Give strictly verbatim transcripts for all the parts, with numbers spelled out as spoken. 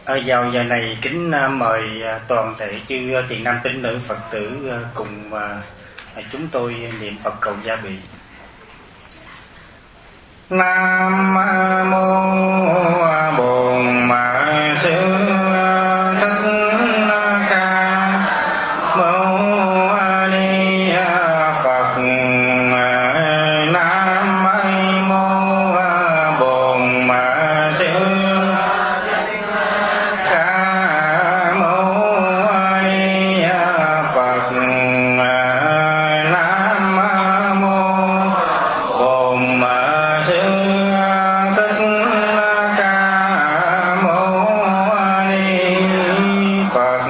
Ở vào giờ này kính mời toàn thể chư thiện nam tín nữ Phật tử cùng chúng tôi niệm Phật cầu gia bị. Nam mô Bổn Ma Sư Thích Ca Mâu Ni Phật. Nam mô Bổn Ma Sư Ca Mâu Ni Phật. Nam mô Bổn Ma Sư Thích Ca Mâu Ni Phật.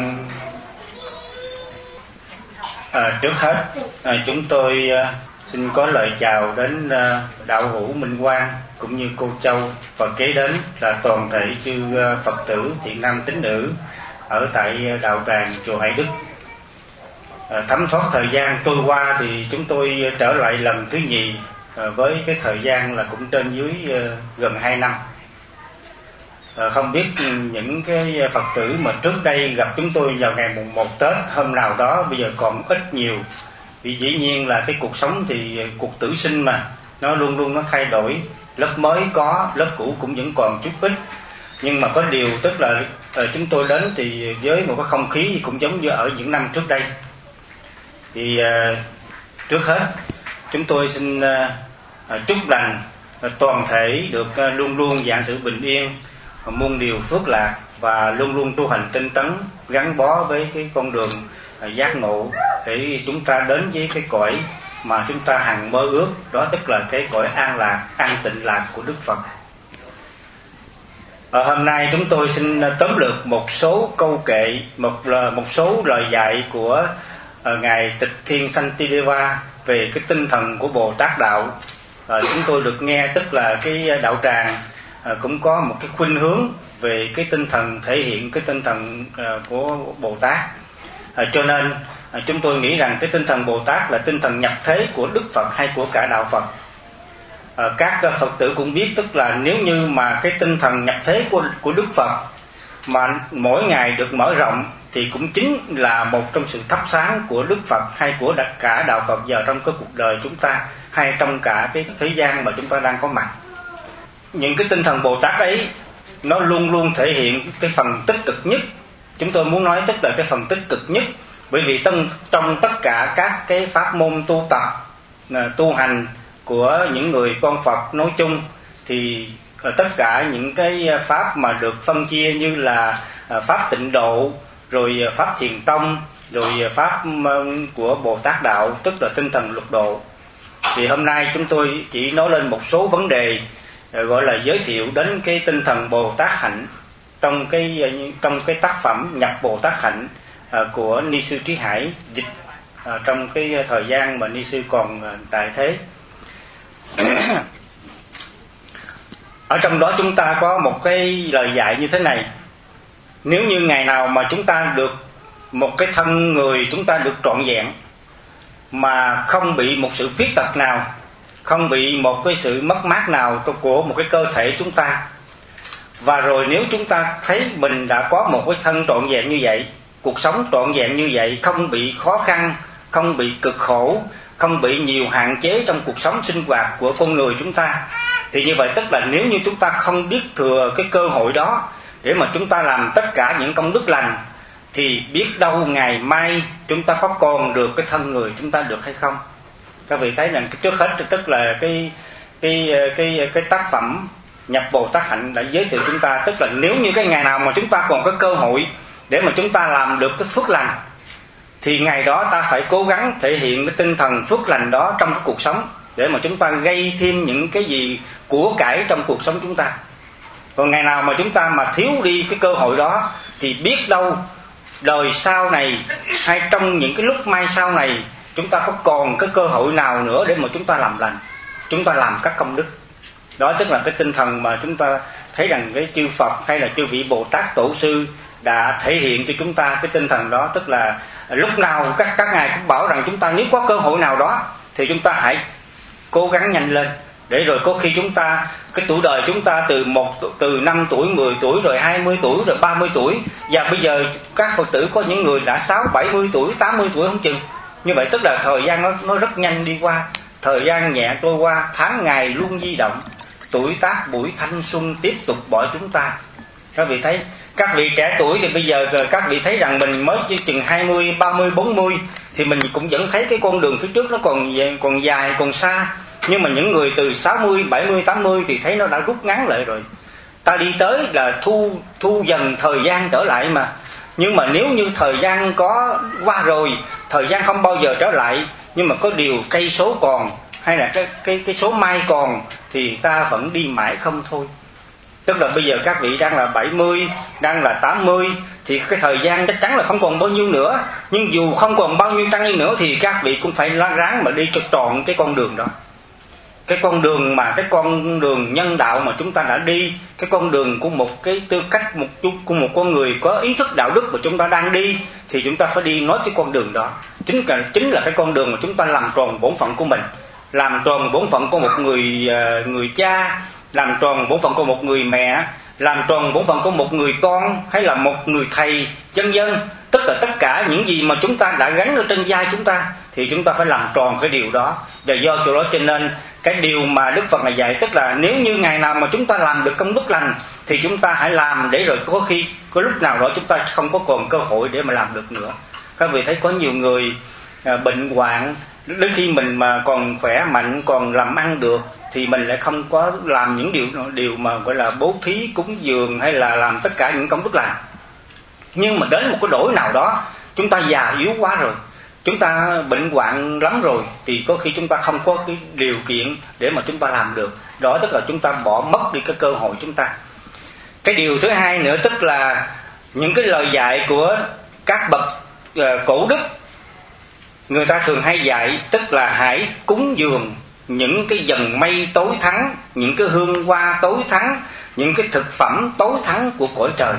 À, trước hết à, chúng tôi à, xin có lời chào đến à, đạo hữu Minh Quang cũng như cô Châu, và kế đến là toàn thể chư à, Phật tử thiện nam tín nữ ở tại đạo tràng chùa Hải Đức. À, thấm thoát thời gian trôi qua thì chúng tôi trở lại lần thứ nhì à, với cái thời gian là cũng trên dưới à, gần hai năm. À, không biết những cái Phật tử mà trước đây gặp chúng tôi vào ngày mùng một Tết hôm nào đó bây giờ còn ít nhiều, vì dĩ nhiên là cái cuộc sống thì cuộc tử sinh mà nó luôn luôn nó thay đổi, lớp mới có, lớp cũ cũng vẫn còn chút ít. Nhưng mà có điều tức là à, chúng tôi đến thì với một cái không khí cũng giống như ở những năm trước đây. Thì à, trước hết chúng tôi xin à, chúc lành à, toàn thể được à, luôn luôn vạn sự bình yên, muôn điều phước lạc, và luôn luôn tu hành tinh tấn, gắn bó với cái con đường à, giác ngộ, để chúng ta đến với cái cõi mà chúng ta hằng mơ ước, đó tức là cái cõi an lạc, an tịnh lạc của Đức Phật. Ở hôm nay chúng tôi xin tóm lược một số câu kệ, một một số lời dạy của uh, ngài Tịch Thiên Santideva về cái tinh thần của Bồ Tát đạo. Uh, chúng tôi được nghe tức là cái đạo tràng uh, cũng có một cái khuynh hướng về cái tinh thần, thể hiện cái tinh thần uh, của Bồ Tát. Uh, cho nên uh, chúng tôi nghĩ rằng cái tinh thần Bồ Tát là tinh thần nhập thế của Đức Phật hay của cả đạo Phật. À, các Phật tử cũng biết tức là nếu như mà cái tinh thần nhập thế của, của Đức Phật mà mỗi ngày được mở rộng thì cũng chính là một trong sự thắp sáng của Đức Phật hay của cả đạo Phật vào trong cái cuộc đời chúng ta, hay trong cả cái thế gian mà chúng ta đang có mặt. Những cái tinh thần Bồ Tát ấy nó luôn luôn thể hiện cái phần tích cực nhất. Chúng tôi muốn nói tức là cái phần tích cực nhất, bởi vì trong, trong tất cả các cái pháp môn tu tập, tu hành của những người con Phật nói chung, thì tất cả những cái pháp mà được phân chia như là pháp tịnh độ, rồi pháp thiền tông, rồi pháp của Bồ Tát đạo tức là tinh thần lục độ. Thì hôm nay chúng tôi chỉ nói lên một số vấn đề gọi là giới thiệu đến cái tinh thần Bồ Tát hạnh trong cái trong cái tác phẩm Nhập Bồ Tát hạnh của Ni sư Trí Hải dịch trong cái thời gian mà Ni sư còn tại thế. Ở trong đó chúng ta có một cái lời dạy như thế này: nếu như ngày nào mà chúng ta được một cái thân người chúng ta được trọn vẹn, mà không bị một sự khuyết tật nào, không bị một cái sự mất mát nào của một cái cơ thể chúng ta, và rồi nếu chúng ta thấy mình đã có một cái thân trọn vẹn như vậy, cuộc sống trọn vẹn như vậy, không bị khó khăn, không bị cực khổ, không bị nhiều hạn chế trong cuộc sống sinh hoạt của con người chúng ta, thì như vậy tức là nếu như chúng ta không biết thừa cái cơ hội đó để mà chúng ta làm tất cả những công đức lành, thì biết đâu ngày mai chúng ta có còn được cái thân người chúng ta được hay không. Các vị thấy rằng trước hết tức là cái cái cái cái tác phẩm Nhập Bồ Tát hạnh đã giới thiệu chúng ta, tức là nếu như cái ngày nào mà chúng ta còn có cơ hội để mà chúng ta làm được cái phước lành, thì ngày đó ta phải cố gắng thể hiện cái tinh thần phước lành đó trong cái cuộc sống, để mà chúng ta gây thêm những cái gì của cải trong cuộc sống chúng ta. Còn ngày nào mà chúng ta mà thiếu đi cái cơ hội đó, thì biết đâu đời sau này hay trong những cái lúc mai sau này chúng ta có còn cái cơ hội nào nữa để mà chúng ta làm lành, chúng ta làm các công đức. Đó tức là cái tinh thần mà chúng ta thấy rằng cái chư Phật hay là chư vị Bồ Tát Tổ sư đã thể hiện cho chúng ta cái tinh thần đó. Tức là lúc nào các các ngài cũng bảo rằng chúng ta nếu có cơ hội nào đó thì chúng ta hãy cố gắng nhanh lên, Để rồi có khi chúng ta, cái tuổi đời chúng ta từ một từ năm tuổi, mười tuổi, rồi hai mươi tuổi, rồi ba mươi tuổi, và bây giờ các Phật tử có những người đã sáu, bảy mươi tuổi, tám mươi tuổi không chừng. Như vậy tức là thời gian nó nó rất nhanh đi qua, thời gian nhẹ trôi qua, tháng ngày luôn di động, tuổi tác buổi thanh xuân tiếp tục bỏ chúng ta. Các vị thấy, các vị trẻ tuổi thì bây giờ các vị thấy rằng mình mới chỉ chừng hai mươi, ba mươi, bốn mươi thì mình cũng vẫn thấy cái con đường phía trước nó còn còn dài, còn xa. Nhưng mà những người từ sáu mươi, bảy mươi, tám mươi thì thấy nó đã rút ngắn lại rồi. Ta đi tới là thu thu dần thời gian trở lại mà. Nhưng mà nếu như thời gian có qua rồi, thời gian không bao giờ trở lại, nhưng mà có điều cây số còn, hay là cái cái cái số mai còn, thì ta vẫn đi mãi không thôi. Tức là bây giờ các vị đang là bảy mươi, đang là tám mươi, thì cái thời gian chắc chắn là không còn bao nhiêu nữa. Nhưng dù không còn bao nhiêu tăng đi nữa thì các vị cũng phải ráng mà đi cho trọn cái con đường đó. Cái con đường mà cái con đường nhân đạo mà chúng ta đã đi, cái con đường của một cái tư cách một chút của một con người có ý thức đạo đức mà chúng ta đang đi, thì chúng ta phải đi nói cái con đường đó. Chính là chính là cái con đường mà chúng ta làm tròn bổn phận của mình, làm tròn bổn phận của một người người cha, làm tròn bổn phận của một người mẹ, làm tròn bổn phận của một người con, hay là một người thầy, vân vân. Tất cả tất cả những gì mà chúng ta đã gánh ở trên vai chúng ta thì chúng ta phải làm tròn cái điều đó. Và do chỗ đó cho nên cái điều mà Đức Phật này dạy, tức là nếu như ngày nào mà chúng ta làm được công đức lành thì chúng ta hãy làm, để rồi có khi có lúc nào đó chúng ta không có còn cơ hội để mà làm được nữa. Các vị thấy có nhiều người à, bệnh hoạn, đến khi mình mà còn khỏe mạnh, còn làm ăn được thì mình lại không có làm những điều điều mà gọi là bố thí, cúng dường, hay là làm tất cả những công đức lành. Nhưng mà đến một cái đổi nào đó chúng ta già yếu quá rồi, chúng ta bệnh hoạn lắm rồi, thì có khi chúng ta không có cái điều kiện để mà chúng ta làm được. Đó tức là chúng ta bỏ mất đi cái cơ hội chúng ta. Cái điều thứ hai nữa tức là những cái lời dạy của các bậc uh, cổ đức, người ta thường hay dạy, tức là hãy cúng dường những cái dần mây tối thắng, những cái hương hoa tối thắng, những cái thực phẩm tối thắng của cõi trời.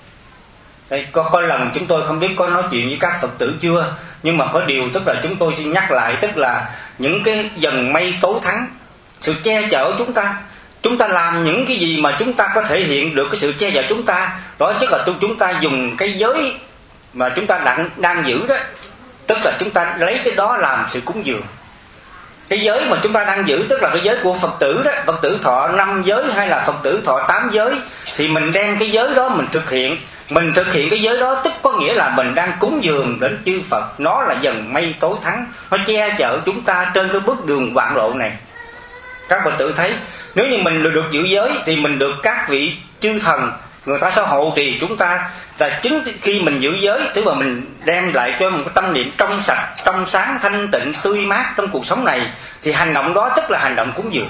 Đây, có, có lần chúng tôi không biết có nói chuyện với các Phật tử chưa, nhưng mà có điều tức là chúng tôi xin nhắc lại, tức là những cái dần mây tối thắng, sự che chở chúng ta. Chúng ta làm những cái gì mà chúng ta có thể hiện được cái sự che chở chúng ta, đó tức là chúng ta dùng cái giới mà chúng ta đang, đang giữ đó, tức là chúng ta lấy cái đó làm sự cúng dường. Cái giới mà chúng ta đang giữ tức là cái giới của Phật tử đó, Phật tử thọ năm giới hay là Phật tử thọ tám giới, thì mình đem cái giới đó mình thực hiện. Mình thực hiện cái giới đó tức có nghĩa là mình đang cúng dường đến chư Phật. Nó là dần mây tối thắng, nó che chở chúng ta trên cái bước đường hoạn lộ này. Các Phật tử thấy, nếu như mình được giữ giới thì mình được các vị chư thần người ta sẽ hộ trì chúng ta. Và chính khi mình giữ giới, tức là mình đem lại cho một cái tâm niệm trong sạch, trong sáng, thanh tịnh, tươi mát trong cuộc sống này, thì hành động đó tức là hành động cúng dường.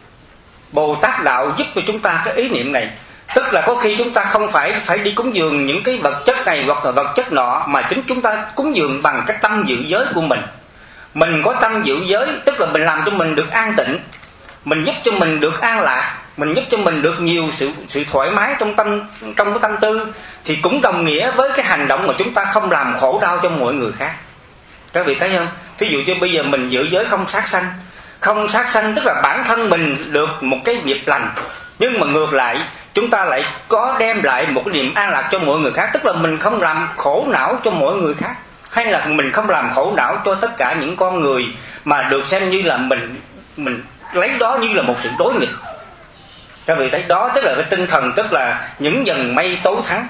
Bồ Tát đạo giúp cho chúng ta cái ý niệm này, tức là có khi chúng ta không phải phải đi cúng dường những cái vật chất này hoặc là vật chất nọ, mà chính chúng ta cúng dường bằng cái tâm giữ giới của mình. Mình có tâm giữ giới, tức là mình làm cho mình được an tịnh, mình giúp cho mình được an lạc, mình giúp cho mình được nhiều sự sự thoải mái trong tâm trong cái tâm tư, thì cũng đồng nghĩa với cái hành động mà chúng ta không làm khổ đau cho mọi người khác. Các vị thấy không? Thí dụ như bây giờ mình giữ giới không sát sanh, không sát sanh tức là bản thân mình được một cái nghiệp lành, nhưng mà ngược lại chúng ta lại có đem lại một cái niềm an lạc cho mọi người khác, tức là mình không làm khổ não cho mọi người khác, hay là mình không làm khổ não cho tất cả những con người mà được xem như là mình mình lấy đó như là một sự đối nghịch. Các vị thấy đó tức là cái tinh thần, tức là những dần mây tối thắng.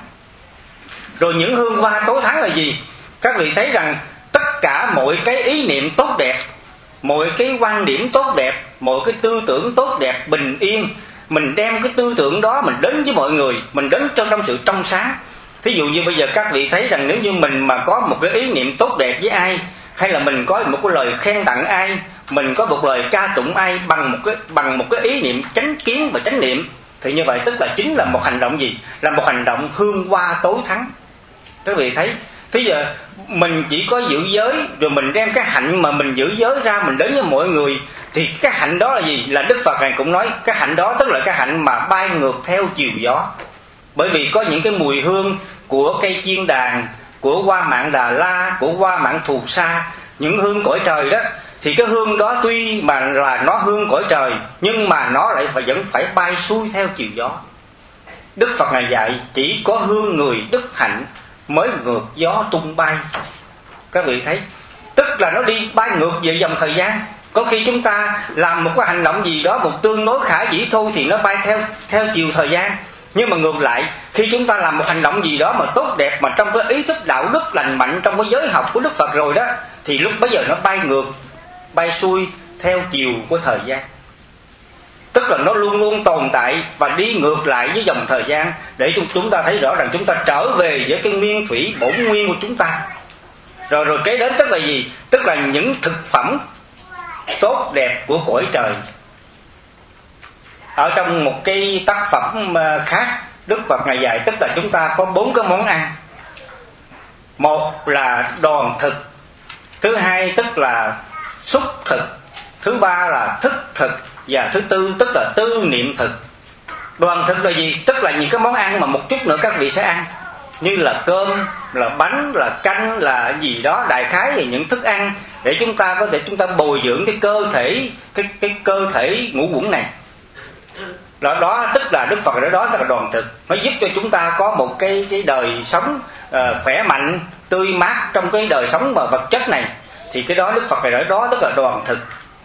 Rồi những hương hoa tối thắng là gì? Các vị thấy rằng tất cả mọi cái ý niệm tốt đẹp, mọi cái quan điểm tốt đẹp, mọi cái tư tưởng tốt đẹp, bình yên, mình đem cái tư tưởng đó mình đến với mọi người, mình đến trong trong sự trong sáng. Thí dụ như bây giờ các vị thấy rằng nếu như mình mà có một cái ý niệm tốt đẹp với ai, hay là mình có một cái lời khen tặng ai, mình có một lời ca tụng ai bằng một cái bằng một cái ý niệm chánh kiến và chánh niệm, thì như vậy tức là chính là một hành động gì? Là một hành động hương hoa tối thắng. Các vị thấy, thế giờ mình chỉ có giữ giới, rồi mình đem cái hạnh mà mình giữ giới ra mình đến với mọi người, thì cái hạnh đó là gì? Là Đức Phật này cũng nói cái hạnh đó tức là cái hạnh mà bay ngược theo chiều gió. Bởi vì có những cái mùi hương của cây chiên đàn, của hoa mạn Đà La, của hoa mạn Thù Sa, những hương cõi trời đó, thì cái hương đó tuy mà là nó hương cõi trời, nhưng mà nó lại phải vẫn phải bay xuôi theo chiều gió. Đức Phật này dạy chỉ có hương người đức hạnh mới ngược gió tung bay. Các vị thấy, tức là nó đi bay ngược về dòng thời gian. Có khi chúng ta làm một cái hành động gì đó một tương đối khả dĩ thôi thì nó bay theo theo chiều thời gian. Nhưng mà ngược lại, khi chúng ta làm một hành động gì đó mà tốt đẹp, mà trong cái ý thức đạo đức lành mạnh, trong cái giới học của Đức Phật rồi đó, thì lúc bấy giờ nó bay ngược, bay xuôi theo chiều của thời gian. Tức là nó luôn luôn tồn tại và đi ngược lại với dòng thời gian, để chúng ta thấy rõ rằng chúng ta trở về với cái nguyên thủy bổn nguyên của chúng ta. Rồi rồi kế đến tức là gì? Tức là những thực phẩm tốt đẹp của cõi trời. Ở trong một cái tác phẩm khác, Đức Phật Ngài dạy tức là chúng ta có bốn cái món ăn. Một là đoàn thực, thứ hai tức là xúc thực, thứ ba là thức thực, và thứ tư tức là tư niệm thực. Đoàn thực là gì? Tức là những cái món ăn mà một chút nữa các vị sẽ ăn, như là cơm, là bánh, là canh, là gì đó, đại khái là những thức ăn để chúng ta có thể chúng ta bồi dưỡng cái cơ thể, cái cái cơ thể ngũ uẩn này. Đó, đó tức là Đức Phật nói đó là đoàn thực, nó giúp cho chúng ta có một cái cái đời sống uh, khỏe mạnh, tươi mát trong cái đời sống mà vật chất này. Thì cái đó Đức Phật nói đó tức là đoàn thực,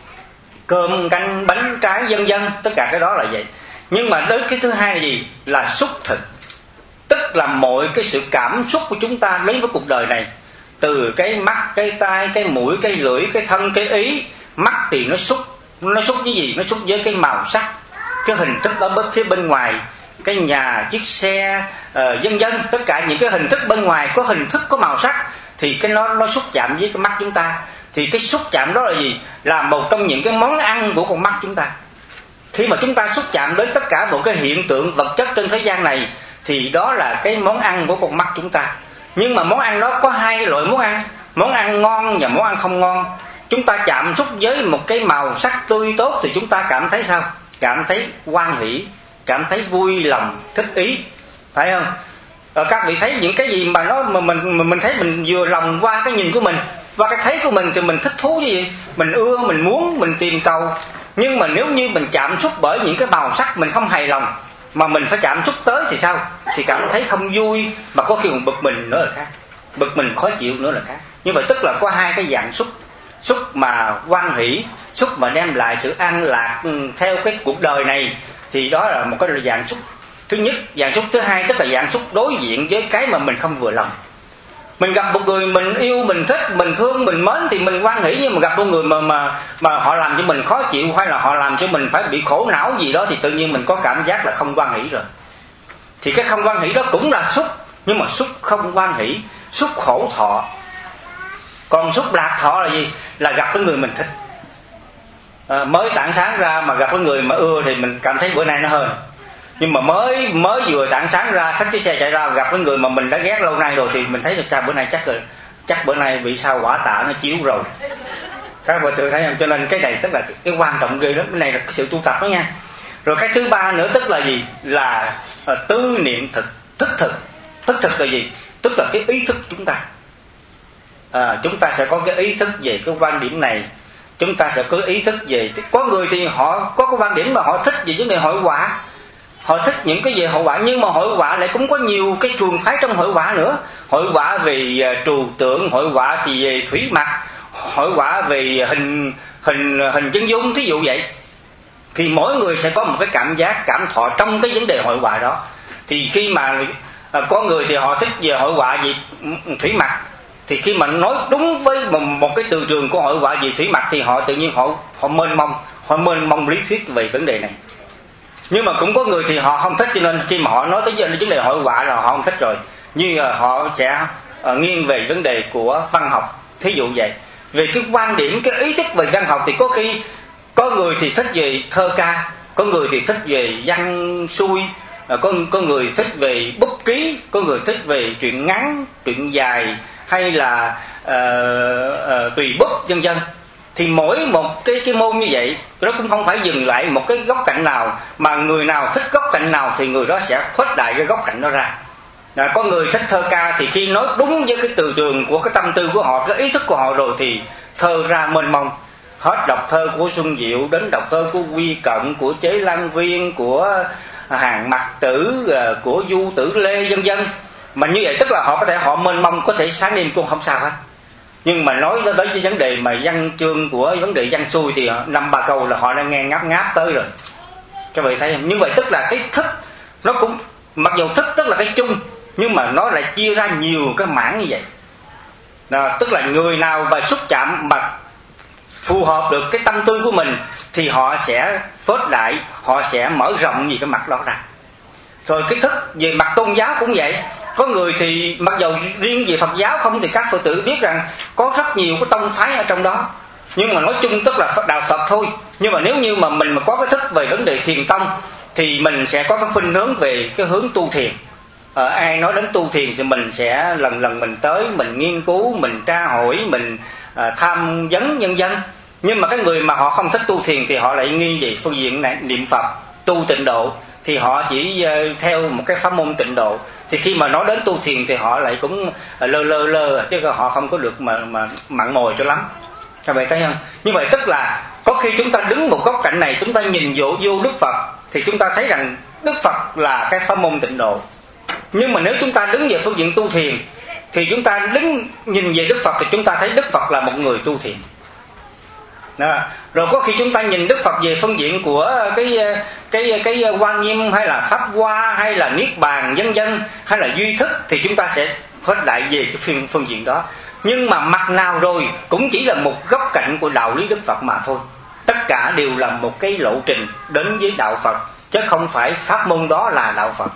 cơm canh bánh trái vân vân, tất cả cái đó là vậy. Nhưng mà đến cái thứ hai là gì? Là xúc thực, tức là mọi cái sự cảm xúc của chúng ta đến với cuộc đời này, từ cái mắt, cái tai, cái mũi, cái lưỡi, cái thân, cái ý. Mắt thì nó xúc, nó xúc với gì? Nó xúc với cái màu sắc, cái hình thức ở bên phía bên ngoài, cái nhà, chiếc xe, uh, vân vân, tất cả những cái hình thức bên ngoài có hình thức, có màu sắc, thì cái nó nó xúc chạm với cái mắt chúng ta. Thì cái xúc chạm đó là gì? Là một trong những cái món ăn của con mắt chúng ta. Khi mà chúng ta xúc chạm đến tất cả một cái hiện tượng vật chất trên thế gian này, thì đó là cái món ăn của con mắt chúng ta. Nhưng mà món ăn đó có hai loại món ăn, món ăn ngon và món ăn không ngon. Chúng ta chạm xúc với một cái màu sắc tươi tốt thì chúng ta cảm thấy sao? Cảm thấy hoan hỷ, cảm thấy vui lòng, thích ý, phải không? Rồi các vị thấy những cái gì mà nó mà mình mình thấy mình vừa lòng qua cái nhìn của mình, qua cái thấy của mình thì mình thích thú cái gì, mình ưa, mình muốn, mình tìm cầu. Nhưng mà nếu như mình chạm xúc bởi những cái màu sắc mình không hài lòng, mà mình phải chạm xúc tới thì sao? Thì cảm thấy không vui, mà có khi còn bực mình nữa là khác, bực mình khó chịu nữa là khác. Như vậy tức là có hai cái dạng xúc, xúc mà hoan hỷ, xúc mà đem lại sự an lạc theo cái cuộc đời này, thì đó là một cái dạng xúc thứ nhất. Dạng xúc thứ hai tức là dạng xúc đối diện với cái mà mình không vừa lòng. Mình gặp một người mình yêu, mình thích, mình thương, mình mến thì mình hoan hỷ. Nhưng mà gặp một người mà mà mà họ làm cho mình khó chịu, hay là họ làm cho mình phải bị khổ não gì đó, thì tự nhiên mình có cảm giác là không hoan hỷ rồi. Thì cái không hoan hỷ đó cũng là xúc, nhưng mà xúc không hoan hỷ, xúc khổ thọ. Còn xúc lạc thọ là gì? Là gặp cái người mình thích, à, mới tảng sáng ra mà gặp cái người mà ưa thì mình cảm thấy bữa nay nó hên. Nhưng mà mới mới vừa tảng sáng ra, xách chiếc xe chạy ra gặp cái người mà mình đã ghét lâu nay rồi, thì mình thấy là cha bữa nay chắc rồi, chắc bữa nay bị sao quả tạ nó chiếu rồi. Các bạn tự thấy không? Cho nên cái này tức là cái quan trọng ghê lắm. Cái này là cái sự tu tập đó nha. Rồi cái thứ ba nữa tức là gì? Là uh, tư niệm thực, thức thực. Thức thực là gì? Tức là cái ý thức chúng ta. À, chúng ta sẽ có cái ý thức về cái quan điểm này, chúng ta sẽ có ý thức về. Có người thì họ có cái quan điểm mà họ thích về vấn đề hội họa, họ thích những cái về hội họa, nhưng mà hội họa lại cũng có nhiều cái trường phái trong hội họa nữa. Hội họa về uh, trừu tượng, hội họa thì về thủy mặc, hội họa về hình hình hình chân dung, thí dụ vậy. Thì mỗi người sẽ có một cái cảm giác, cảm thọ trong cái vấn đề hội họa đó. Thì khi mà uh, có người thì họ thích về hội họa về thủy mặc, thì khi mà nói đúng với một, một cái từ trường của hội họa về thủy mặc thì họ tự nhiên họ họ mênh mông, họ mênh mông lý thuyết về vấn đề này. Nhưng mà cũng có người thì họ không thích, cho nên khi mà họ nói tới vấn đề hội họa là họ không thích rồi, như họ sẽ uh, nghiêng về vấn đề của văn học, thí dụ vậy. Về cái quan điểm, cái ý thức về văn học thì có khi có người thì thích về thơ ca, có người thì thích về văn xuôi, uh, có có người thích về bút ký, có người thích về truyện ngắn, truyện dài, hay là uh, uh, tùy bút vân vân. Thì mỗi một cái cái môn như vậy, nó cũng không phải dừng lại một cái góc cạnh nào, mà người nào thích góc cạnh nào thì người đó sẽ khuếch đại cái góc cạnh đó ra. À, có người thích thơ ca thì khi nói đúng với cái từ trường của cái tâm tư của họ, cái ý thức của họ rồi thì thơ ra mênh mông. hết đọc thơ của Xuân Diệu đến đọc thơ của Quy Cận, của Chế Lan Viên, của Hàng Mặc Tử, của Du Tử Lê, vân vân. Mà như vậy tức là họ có thể họ mênh mông, có thể sáng đêm cũng không sao hết. Nhưng mà nói tới cái vấn đề mà văn chương của vấn đề văn xuôi thì năm ba câu là họ đã nghe ngáp ngáp tới rồi. Các vị thấy không? Như vậy tức là cái thức nó cũng, mặc dù thức tức là cái chung, nhưng mà nó lại chia ra nhiều cái mảng như vậy. Đó, tức là người nào mà xúc chạm mà phù hợp được cái tâm tư của mình thì họ sẽ phớt đại, họ sẽ mở rộng gì cái mặt đó ra. Rồi cái thức về mặt tôn giáo cũng vậy. Có người thì mặc dù riêng về Phật giáo không thì các Phật tử biết rằng có rất nhiều cái tông phái ở trong đó, nhưng mà nói chung tức là đạo Phật thôi. Nhưng mà nếu như mà mình mà có cái thức về vấn đề thiền tông thì mình sẽ có cái khuynh hướng về cái hướng tu thiền. Ờ, ai nói đến tu thiền thì mình sẽ lần lần mình tới, mình nghiên cứu, mình tra hỏi, mình à, tham vấn nhân dân. Nhưng mà cái người mà họ không thích tu thiền thì họ lại nghiêng về phương diện này, niệm Phật, tu tịnh độ, thì họ chỉ uh, theo một cái pháp môn tịnh độ. Thì khi mà nói đến tu thiền thì họ lại cũng lơ lơ lơ, chứ họ không có được mà mà mặn mòi cho lắm. Các bạn thấy không? Như vậy tức là có khi chúng ta đứng một góc cạnh này, chúng ta nhìn vô, vô Đức Phật thì chúng ta thấy rằng Đức Phật là cái pháp môn tịnh độ. Nhưng mà nếu chúng ta đứng về phương diện tu thiền thì chúng ta đứng nhìn về Đức Phật thì chúng ta thấy Đức Phật là một người tu thiền. Đó. Rồi có khi chúng ta nhìn Đức Phật về phương diện của cái cái cái Hoa Nghiêm hay là Pháp Hoa hay là Niết Bàn vân vân hay là duy thức thì chúng ta sẽ khuếch đại về cái phương, phương diện đó. Nhưng mà mặt nào rồi cũng chỉ là một góc cạnh của đạo lý Đức Phật mà thôi. Tất cả đều là một cái lộ trình đến với đạo Phật, chứ không phải pháp môn đó là đạo Phật.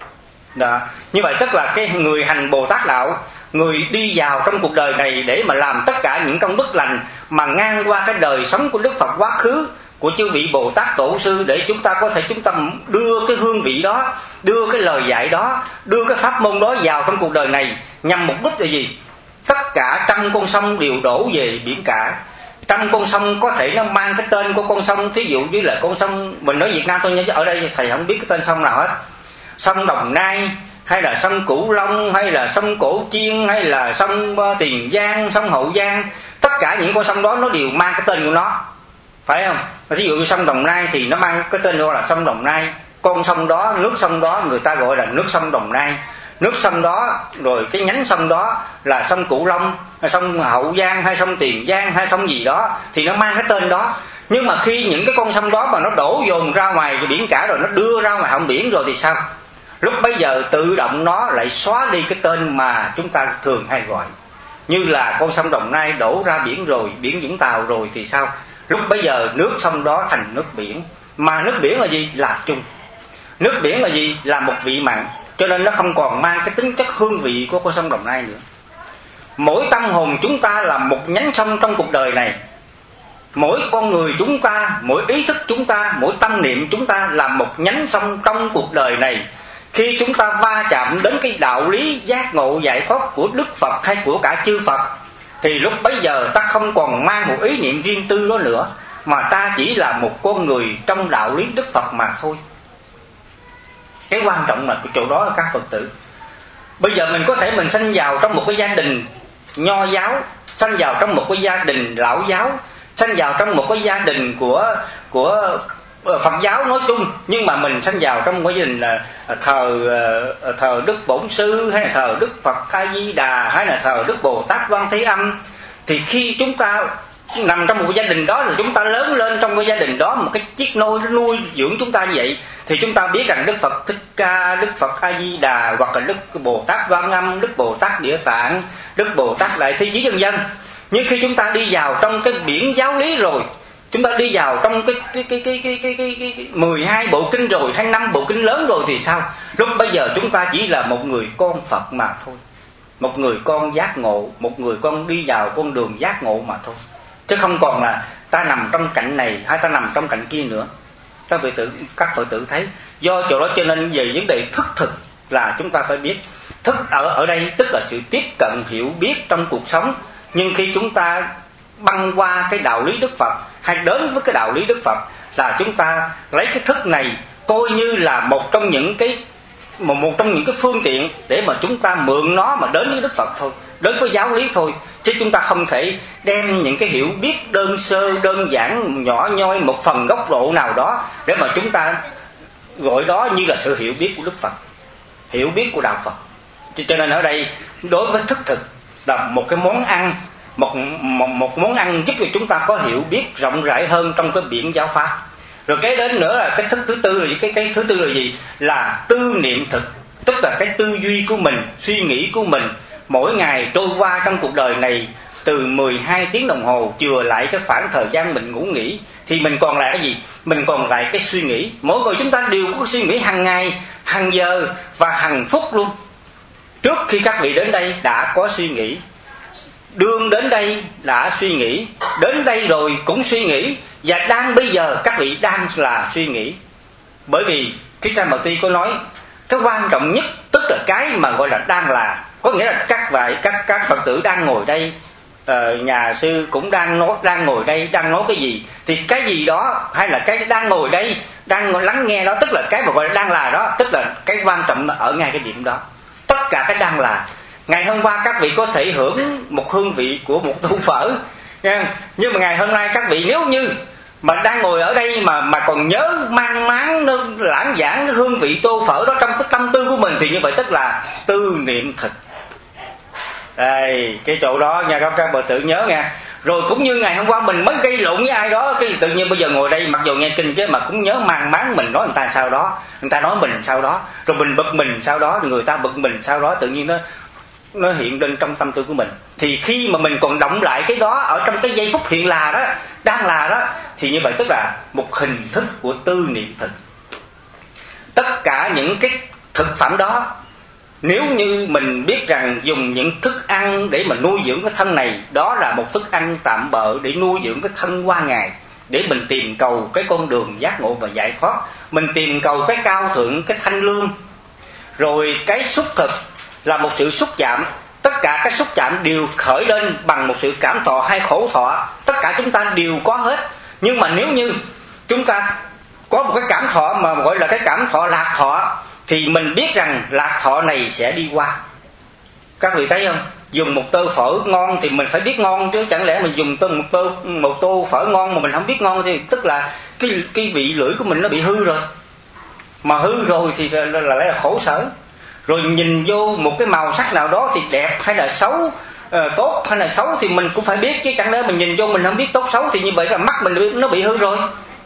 Đó. Như vậy tức là cái người hành Bồ Tát đạo, người đi vào trong cuộc đời này để mà làm tất cả những công đức lành mà ngang qua cái đời sống của Đức Phật quá khứ, của chư vị Bồ Tát Tổ sư, để chúng ta có thể chúng ta đưa cái hương vị đó, đưa cái lời dạy đó, đưa cái pháp môn đó vào trong cuộc đời này, nhằm mục đích là gì? Tất cả trăm con sông đều đổ về biển cả. Trăm con sông có thể nó mang cái tên của con sông, thí dụ như là con sông, mình nói Việt Nam thôi nha, chứ ở đây thầy không biết cái tên sông nào hết. Sông Đồng Nai, hay là sông Cửu Long, hay là sông Cổ Chiên, hay là sông Tiền Giang, sông Hậu Giang. Tất cả những con sông đó nó đều mang cái tên của nó, phải không? Ví dụ như sông Đồng Nai thì nó mang cái tên đó là sông Đồng Nai. Con sông đó, nước sông đó người ta gọi là nước sông Đồng Nai. Nước sông đó, rồi cái nhánh sông đó là sông Cửu Long, sông Hậu Giang, hay sông Tiền Giang, hay sông gì đó, thì nó mang cái tên đó. Nhưng mà khi những cái con sông đó mà nó đổ dồn ra ngoài cái biển cả rồi, nó đưa ra ngoài họng biển rồi thì sao? Lúc bấy giờ tự động nó lại xóa đi cái tên mà chúng ta thường hay gọi. Như là con sông Đồng Nai đổ ra biển rồi, biển Vũng Tàu rồi thì sao? Lúc bấy giờ nước sông đó thành nước biển. Mà nước biển là gì? Là chung. Nước biển là gì? Là một vị mặn. Cho nên nó không còn mang cái tính chất hương vị của con sông Đồng Nai nữa. Mỗi tâm hồn chúng ta là một nhánh sông trong cuộc đời này. Mỗi con người chúng ta, mỗi ý thức chúng ta, mỗi tâm niệm chúng ta là một nhánh sông trong cuộc đời này. Khi chúng ta va chạm đến cái đạo lý giác ngộ giải thoát của Đức Phật hay của cả chư Phật, thì lúc bấy giờ ta không còn mang một ý niệm riêng tư đó nữa, mà ta chỉ là một con người trong đạo lý Đức Phật mà thôi. Cái quan trọng là cái chỗ đó là các Phật tử. Bây giờ mình có thể mình sanh vào trong một cái gia đình nho giáo, sanh vào trong một cái gia đình lão giáo, sanh vào trong một cái gia đình của của Phật giáo nói chung, nhưng mà mình sanh vào trong một gia đình là thờ thờ Đức Bổn Sư, hay là thờ Đức Phật A Di Đà, hay là thờ Đức Bồ Tát Quan Thế Âm, thì khi chúng ta nằm trong một gia đình đó, là chúng ta lớn lên trong cái gia đình đó, một cái chiếc nôi nó nuôi dưỡng chúng ta như vậy, thì chúng ta biết rằng Đức Phật Thích Ca, Đức Phật A Di Đà, hoặc là Đức Bồ Tát Quan Âm, Đức Bồ Tát Địa Tạng, Đức Bồ Tát Đại Thế Chí vân vân. Nhưng khi chúng ta đi vào trong cái biển giáo lý rồi, chúng ta đi vào trong cái cái cái cái cái cái cái, cái, cái mười hai bộ kinh rồi, hay năm bộ kinh lớn rồi thì sao? Lúc bây giờ chúng ta chỉ là một người con Phật mà thôi, một người con giác ngộ, một người con đi vào con đường giác ngộ mà thôi, chứ không còn là ta nằm trong cạnh này hay ta nằm trong cạnh kia nữa. Các vị tử, các Phật tử thấy do chỗ đó cho nên về vấn đề thức thực là chúng ta phải biết thức ở ở đây tức là sự tiếp cận hiểu biết trong cuộc sống. Nhưng khi chúng ta băng qua cái đạo lý Đức Phật hay đến với cái đạo lý Đức Phật là chúng ta lấy cái thức này coi như là một trong những cái một, một trong những cái phương tiện để mà chúng ta mượn nó mà đến với Đức Phật thôi, đến với giáo lý thôi, chứ chúng ta không thể đem những cái hiểu biết đơn sơ, đơn giản, nhỏ nhoi một phần góc độ nào đó để mà chúng ta gọi đó như là sự hiểu biết của Đức Phật, hiểu biết của đạo Phật. Cho nên ở đây đối với thức thực là một cái món ăn, một, một, một món ăn giúp cho chúng ta có hiểu biết rộng rãi hơn trong cái biển giáo pháp. Rồi cái đến nữa là cái thức thứ tư là gì? Cái, cái thứ tư là gì? Là tư niệm thực, tức là cái tư duy của mình, suy nghĩ của mình mỗi ngày trôi qua trong cuộc đời này, từ mười hai tiếng đồng hồ chừa lại cái khoảng thời gian mình ngủ nghỉ, thì mình còn lại cái gì? Mình còn lại cái suy nghĩ. Mỗi người chúng ta đều có suy nghĩ hàng ngày, hàng giờ và hàng phút luôn. Trước khi các vị đến đây đã có suy nghĩ, đương đến đây đã suy nghĩ, đến đây rồi cũng suy nghĩ, và đang bây giờ các vị đang là suy nghĩ. Bởi vì Thích Ca Mâu Ni có nói cái quan trọng nhất, tức là cái mà gọi là đang là, có nghĩa là các vị các các Phật tử đang ngồi đây, uh, nhà sư cũng đang nói, đang ngồi đây đang nói cái gì, thì cái gì đó hay là cái đang ngồi đây đang lắng nghe đó, tức là cái mà gọi là đang là đó, tức là cái quan trọng ở ngay cái điểm đó. Tất cả cái đang là. Ngày hôm qua các vị có thể hưởng một hương vị của một tô phở, nhưng mà ngày hôm nay các vị nếu như mà đang ngồi ở đây mà mà còn nhớ mang máng nó lãng giảng cái hương vị tô phở đó trong cái tâm tư của mình, thì như vậy tức là tư niệm thực. Đây, cái chỗ đó nha các các bà tự nhớ nha. Rồi cũng như ngày hôm qua mình mới gây lộn với ai đó, cái tự nhiên bây giờ ngồi đây mặc dù nghe kinh chứ mà cũng nhớ mang máng mình nói người ta sao đó, người ta nói mình sao đó, rồi mình bực mình sao đó, người ta bực mình sao đó, tự nhiên nó nó hiện lên trong tâm tư của mình. Thì khi mà mình còn động lại cái đó ở trong cái giây phút hiện là đó, đang là đó, thì như vậy tức là một hình thức của tư niệm thực. Tất cả những cái thực phẩm đó, nếu như mình biết rằng dùng những thức ăn để mà nuôi dưỡng cái thân này, đó là một thức ăn tạm bợ để nuôi dưỡng cái thân qua ngày, để mình tìm cầu cái con đường giác ngộ và giải thoát, mình tìm cầu cái cao thượng, cái thanh lương. Rồi cái xúc thực là một sự xúc chạm, tất cả các xúc chạm đều khởi lên bằng một sự cảm thọ hay khổ thọ, tất cả chúng ta đều có hết. Nhưng mà nếu như chúng ta có một cái cảm thọ mà gọi là cái cảm thọ lạc thọ, thì mình biết rằng lạc thọ này sẽ đi qua. Các vị thấy không? Dùng một tô phở ngon thì mình phải biết ngon chứ, chẳng lẽ mình dùng một tô một tô phở ngon mà mình không biết ngon thì tức là cái cái vị lưỡi của mình nó bị hư rồi. Mà hư rồi thì là, là, là, là khổ sở. Rồi nhìn vô một cái màu sắc nào đó thì đẹp hay là xấu, uh, tốt hay là xấu thì mình cũng phải biết chứ, chẳng lẽ mình nhìn vô mình không biết tốt xấu thì như vậy là mắt mình nó bị hư rồi.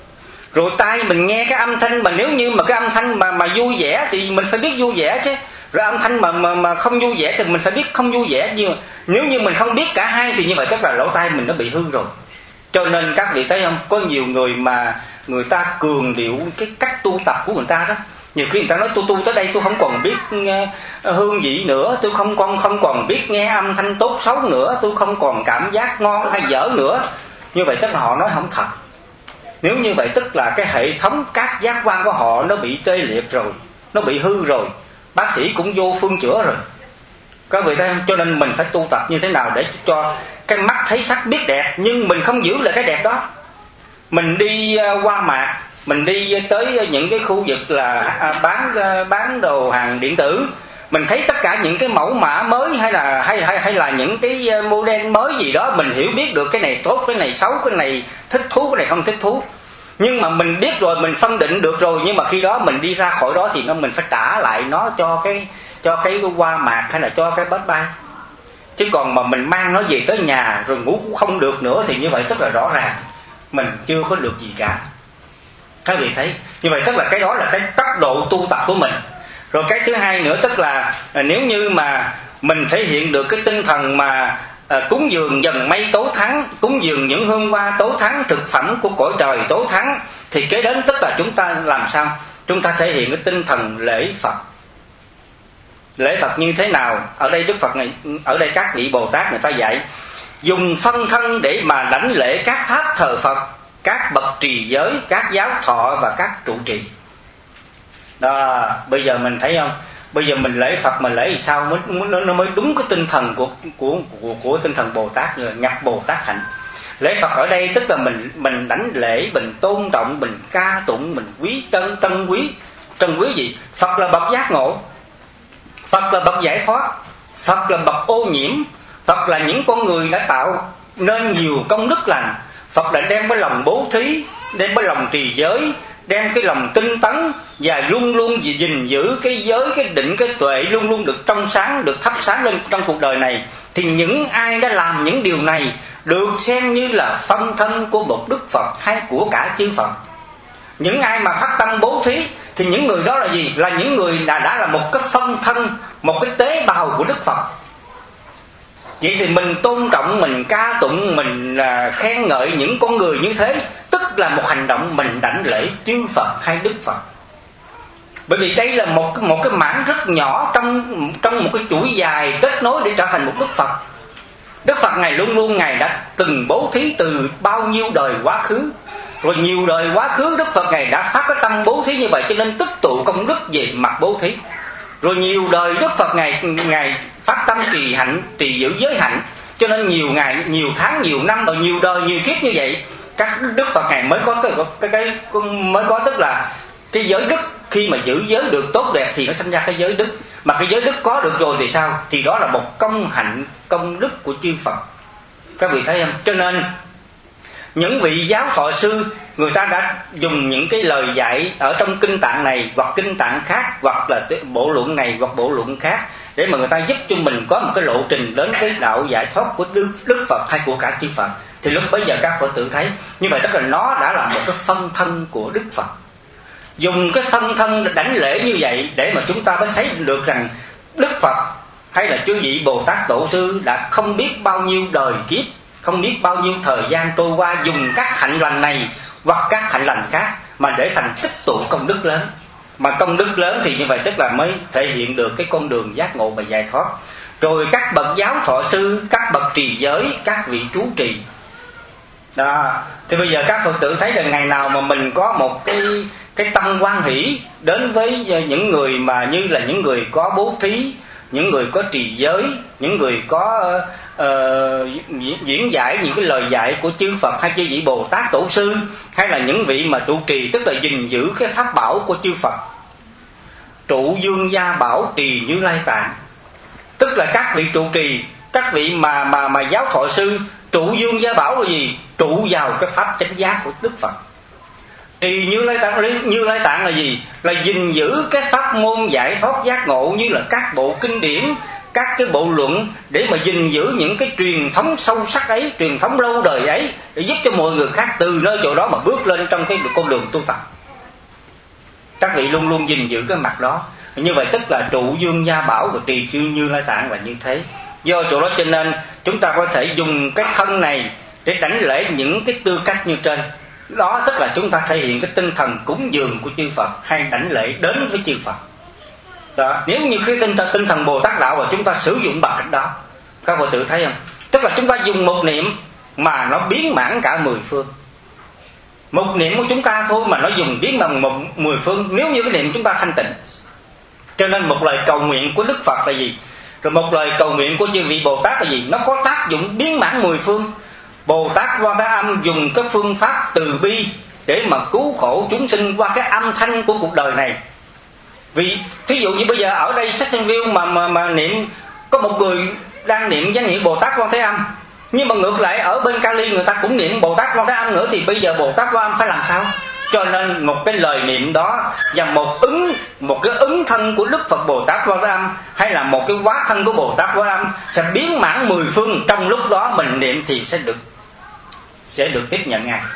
Rồi tai mình nghe cái âm thanh mà nếu như mà cái âm thanh mà mà vui vẻ thì mình phải biết vui vẻ chứ. Rồi âm thanh mà mà mà không vui vẻ thì mình phải biết không vui vẻ, nhưng mà nếu như mình không biết cả hai thì như vậy tức là lỗ tai mình nó bị hư rồi. Cho nên các vị thấy không, có nhiều người mà người ta cường điệu cái cách tu tập của người ta đó. Nhiều khi người ta nói tôi tu tới đây tôi không còn biết uh, hương vị nữa, tôi không còn không còn biết nghe âm thanh tốt xấu nữa, tôi không còn cảm giác ngon hay dở nữa. Như vậy tức là họ nói không thật. Nếu như vậy tức là cái hệ thống các giác quan của họ nó bị tê liệt rồi, nó bị hư rồi, bác sĩ cũng vô phương chữa rồi. Các vị thấy không? Cho nên mình phải tu tập như thế nào để cho cái mắt thấy sắc biết đẹp, nhưng mình không giữ lại cái đẹp đó. Mình đi uh, qua mạc, mình đi tới những cái khu vực là bán bán đồ hàng điện tử, mình thấy tất cả những cái mẫu mã mới hay là hay hay hay là những cái model mới gì đó, mình hiểu biết được cái này tốt, cái này xấu, cái này thích thú, cái này không thích thú. Nhưng mà mình biết rồi, mình phân định được rồi, nhưng mà khi đó mình đi ra khỏi đó thì nó mình phải trả lại nó cho cái cho cái hoa mạc hay là cho cái Best Buy. Chứ còn mà mình mang nó về tới nhà rồi ngủ cũng không được nữa thì như vậy tức là rõ ràng mình chưa có được gì cả. Các vị thấy như vậy tức là cái đó là cái tốc độ tu tập của mình. Rồi cái thứ hai nữa tức là nếu như mà mình thể hiện được cái tinh thần mà à, cúng dường dần mây tối thắng, cúng dường những hương hoa tối thắng, thực phẩm của cõi trời tối thắng, thì kế đến tức là chúng ta làm sao? Chúng ta thể hiện cái tinh thần lễ Phật. Lễ Phật như thế nào? Ở đây Đức Phật này, ở đây các vị Bồ Tát người ta dạy dùng phân thân để mà đảnh lễ các tháp thờ Phật, các bậc trì giới, các giáo thọ và các trụ trì. Đó, bây giờ mình thấy không? Bây giờ mình lễ Phật mình lễ thì sao mới nó, nó mới đúng cái tinh thần của của của, của tinh thần Bồ Tát, là nhập Bồ Tát hạnh. Lễ Phật ở đây tức là mình mình đảnh lễ, mình tôn trọng, mình ca tụng, mình quý trân trân quý trân quý gì? Phật là bậc giác ngộ, Phật là bậc giải thoát, Phật là bậc ô nhiễm, Phật là những con người đã tạo nên nhiều công đức lành. Phật là đem cái lòng bố thí, đem cái lòng trì giới, đem cái lòng tinh tấn, và luôn luôn gìn giữ cái giới, cái định, cái tuệ luôn luôn được trong sáng, được thắp sáng lên trong cuộc đời này. Thì những ai đã làm những điều này được xem như là phân thân của một Đức Phật hay của cả chư Phật. Những ai mà phát tâm bố thí thì những người đó là gì? Là những người đã, đã là một cái phân thân, một cái tế bào của Đức Phật. Vậy thì mình tôn trọng, mình ca tụng, mình à, khen ngợi những con người như thế, tức là một hành động mình đảnh lễ chư Phật hay Đức Phật. Bởi vì đây là một, một cái mảng rất nhỏ trong, trong một cái chuỗi dài kết nối để trở thành một Đức Phật. Đức Phật Ngài luôn luôn Ngài đã từng bố thí từ bao nhiêu đời quá khứ. Rồi nhiều đời quá khứ Đức Phật Ngài đã phát cái tâm bố thí như vậy, cho nên tích tụ công đức về mặt bố thí. Rồi nhiều đời Đức Phật Ngài, Ngài phát tâm trì hạnh, trì giữ giới hạnh, cho nên nhiều ngày, nhiều tháng, nhiều năm, rồi nhiều đời, nhiều kiếp như vậy, các Đức Phật Ngài mới có cái, cái, cái mới có tức là cái giới đức. Khi mà giữ giới được tốt đẹp thì nó sinh ra cái giới đức. Mà cái giới đức có được rồi thì sao? Thì đó là một công hạnh, công đức của chư Phật. Các vị thấy không? Cho nên những vị giáo thọ sư, người ta đã dùng những cái lời dạy ở trong kinh tạng này hoặc kinh tạng khác, hoặc là bộ luận này hoặc bộ luận khác, để mà người ta giúp cho mình có một cái lộ trình đến với đạo giải thoát của Đức, Đức Phật hay của cả chư Phật. Thì lúc bấy giờ các Phật tử thấy như vậy, tức là nó đã là một cái phân thân của Đức Phật. Dùng cái phân thân đảnh lễ như vậy để mà chúng ta mới thấy được rằng Đức Phật hay là chư vị Bồ Tát Tổ sư đã không biết bao nhiêu đời kiếp, không biết bao nhiêu thời gian trôi qua, dùng các hạnh lành này hoặc các hạnh lành khác mà để thành tích tụ công đức lớn. Mà công đức lớn thì như vậy tức là mới thể hiện được cái con đường giác ngộ và giải thoát. Rồi các bậc giáo thọ sư, các bậc trì giới, các vị trú trì đó. Thì bây giờ các Phật tử thấy rằng ngày nào mà mình có một cái cái tâm hoan hỷ đến với những người mà như là những người có bố thí, những người có trì giới, những người có uh, diễn giải những cái lời dạy của chư Phật hay chư vị Bồ Tát Tổ sư, hay là những vị mà trụ trì, tức là gìn giữ cái pháp bảo của chư Phật. Trụ Dương Gia Bảo trì Như Lai Tạng, tức là các vị trụ trì, các vị mà mà mà giáo thọ sư trụ Dương Gia Bảo là gì? Trụ vào cái pháp chánh giác của Đức Phật. Trì Như Lai Tạng, Như Lai Tạng là gì? Là gìn giữ cái pháp môn giải thoát giác ngộ, như là các bộ kinh điển, các cái bộ luận, để mà gìn giữ những cái truyền thống sâu sắc ấy, truyền thống lâu đời ấy, để giúp cho mọi người khác từ nơi chỗ đó mà bước lên trong cái con đường tu tập. Các vị luôn luôn gìn giữ cái mặt đó. Như vậy tức là trụ Dương Gia Bảo và trì chư Như Lai Tạng là như thế. Do chỗ đó cho nên chúng ta có thể dùng cái thân này để đảnh lễ những cái tư cách như trên. Đó tức là chúng ta thể hiện cái tinh thần cúng dường của chư Phật hay đảnh lễ đến với chư Phật đó. Nếu như cái tinh thần, tinh thần Bồ Tát đạo mà chúng ta sử dụng bằng cách đó, các Phật tử thấy không? Tức là chúng ta dùng một niệm mà nó biến mãn cả mười phương. Một niệm của chúng ta thôi mà nó dùng biến bằng một mười phương, nếu như cái niệm chúng ta thanh tịnh. Cho nên một lời cầu nguyện của Đức Phật là gì? Rồi một lời cầu nguyện của chư vị Bồ Tát là gì? Nó có tác dụng biến mãn mười phương. Bồ Tát Quan Thế Âm dùng cái phương pháp từ bi để mà cứu khổ chúng sinh qua cái âm thanh của cuộc đời này. Vì thí dụ như bây giờ ở đây Saxonville mà, mà, mà niệm, có một người đang niệm danh hiệu Bồ Tát Quan Thế Âm, nhưng mà ngược lại ở bên Cali người ta cũng niệm Bồ Tát Quan Thế Âm nữa, thì bây giờ Bồ Tát Quan Âm phải làm sao? Cho nên một cái lời niệm đó và một ứng một cái ứng thân của Đức Phật Bồ Tát Quan Thế Âm, hay là một cái hóa thân của Bồ Tát Quan Thế Âm sẽ biến mãn mười phương. Trong lúc đó mình niệm thì sẽ được sẽ được tiếp nhận ngay.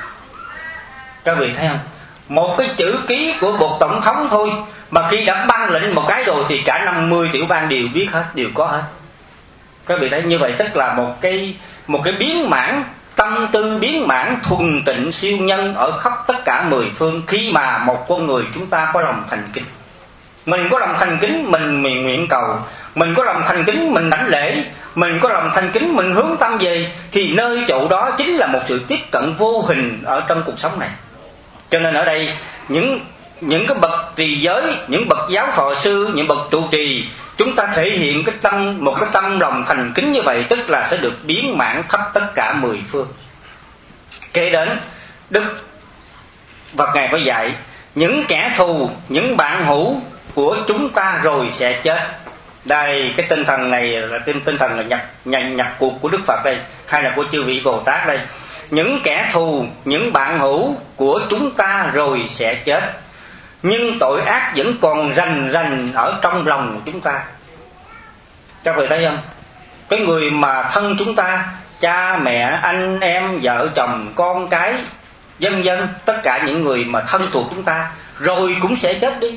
Các vị thấy không? Một cái chữ ký của một tổng thống thôi mà khi đã ban lệnh một cái rồi thì cả năm mươi tiểu bang đều biết hết, đều có hết. Các vị thấy như vậy tức là một cái một cái biến mãn, tâm tư biến mãn thuần tịnh siêu nhân ở khắp tất cả mười phương, khi mà một con người chúng ta có lòng thành kính. Mình có lòng thành kính mình mình nguyện cầu, mình có lòng thành kính mình đảnh lễ, mình có lòng thành kính mình hướng tâm về, thì nơi chỗ đó chính là một sự tiếp cận vô hình ở trong cuộc sống này. Cho nên ở đây những những cái bậc trì giới, những bậc giáo thọ sư, những bậc trụ trì, chúng ta thể hiện cái tâm, một cái tâm lòng thành kính như vậy, tức là sẽ được biến mãn khắp tất cả mười phương. Kế đến Đức Phật Ngài có dạy những kẻ thù, những bạn hữu của chúng ta rồi sẽ chết. Đây, cái tinh thần này là tinh, tinh thần là nhập, nhập, nhập cuộc của Đức Phật đây, hay là của chư vị Bồ Tát đây. Những kẻ thù, những bạn hữu của chúng ta rồi sẽ chết, nhưng tội ác vẫn còn rành rành ở trong lòng của chúng ta. Các vị thấy không? Cái người mà thân chúng ta, cha mẹ, anh em, vợ chồng, con cái, vân vân, tất cả những người mà thân thuộc chúng ta rồi cũng sẽ chết đi.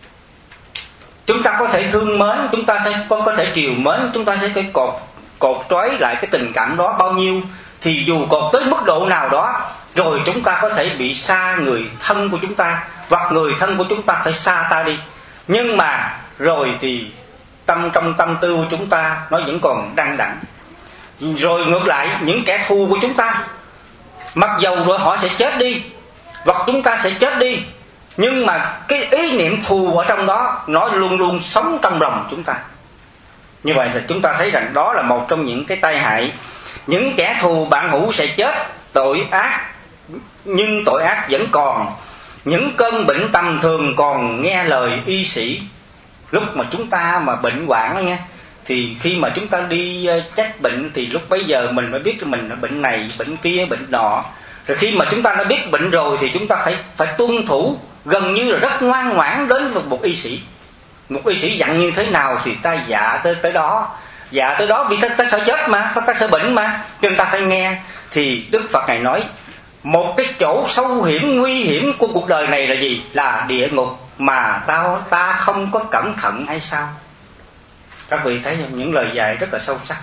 Chúng ta có thể thương mến, chúng ta sẽ có, có thể triều mến, chúng ta sẽ cái cột cột trói lại cái tình cảm đó bao nhiêu, thì dù cột tới mức độ nào đó, rồi chúng ta có thể bị xa người thân của chúng ta, hoặc người thân của chúng ta phải xa ta đi. Nhưng mà rồi thì tâm trong tâm tư của chúng ta nó vẫn còn đăng đẳng. Rồi ngược lại, những kẻ thù của chúng ta, mặc dầu rồi họ sẽ chết đi, hoặc chúng ta sẽ chết đi, nhưng mà cái ý niệm thù ở trong đó nó luôn luôn sống trong lòng chúng ta. Như vậy thì chúng ta thấy rằng đó là một trong những cái tai hại. Những kẻ thù bạn hữu sẽ chết, tội ác nhưng tội ác vẫn còn. Những cơn bệnh tầm thường còn nghe lời y sĩ. Lúc mà chúng ta mà bệnh hoạn đó nha, thì khi mà chúng ta đi check bệnh thì lúc bấy giờ mình mới biết mình là bệnh này, bệnh kia, bệnh nọ. Rồi khi mà chúng ta đã biết bệnh rồi thì chúng ta phải phải tuân thủ, gần như là rất ngoan ngoãn đến với một y sĩ. Một y sĩ dặn như thế nào thì ta dạ tới tới đó, dạ tới đó, vì ta, ta sợ chết mà, ta, ta sợ bệnh mà, cho nên ta phải nghe. Thì Đức Phật này nói một cái chỗ sâu hiểm, nguy hiểm của cuộc đời này là gì? Là địa ngục, mà ta, ta không có cẩn thận hay sao? Các vị thấy không? Những lời dạy rất là sâu sắc.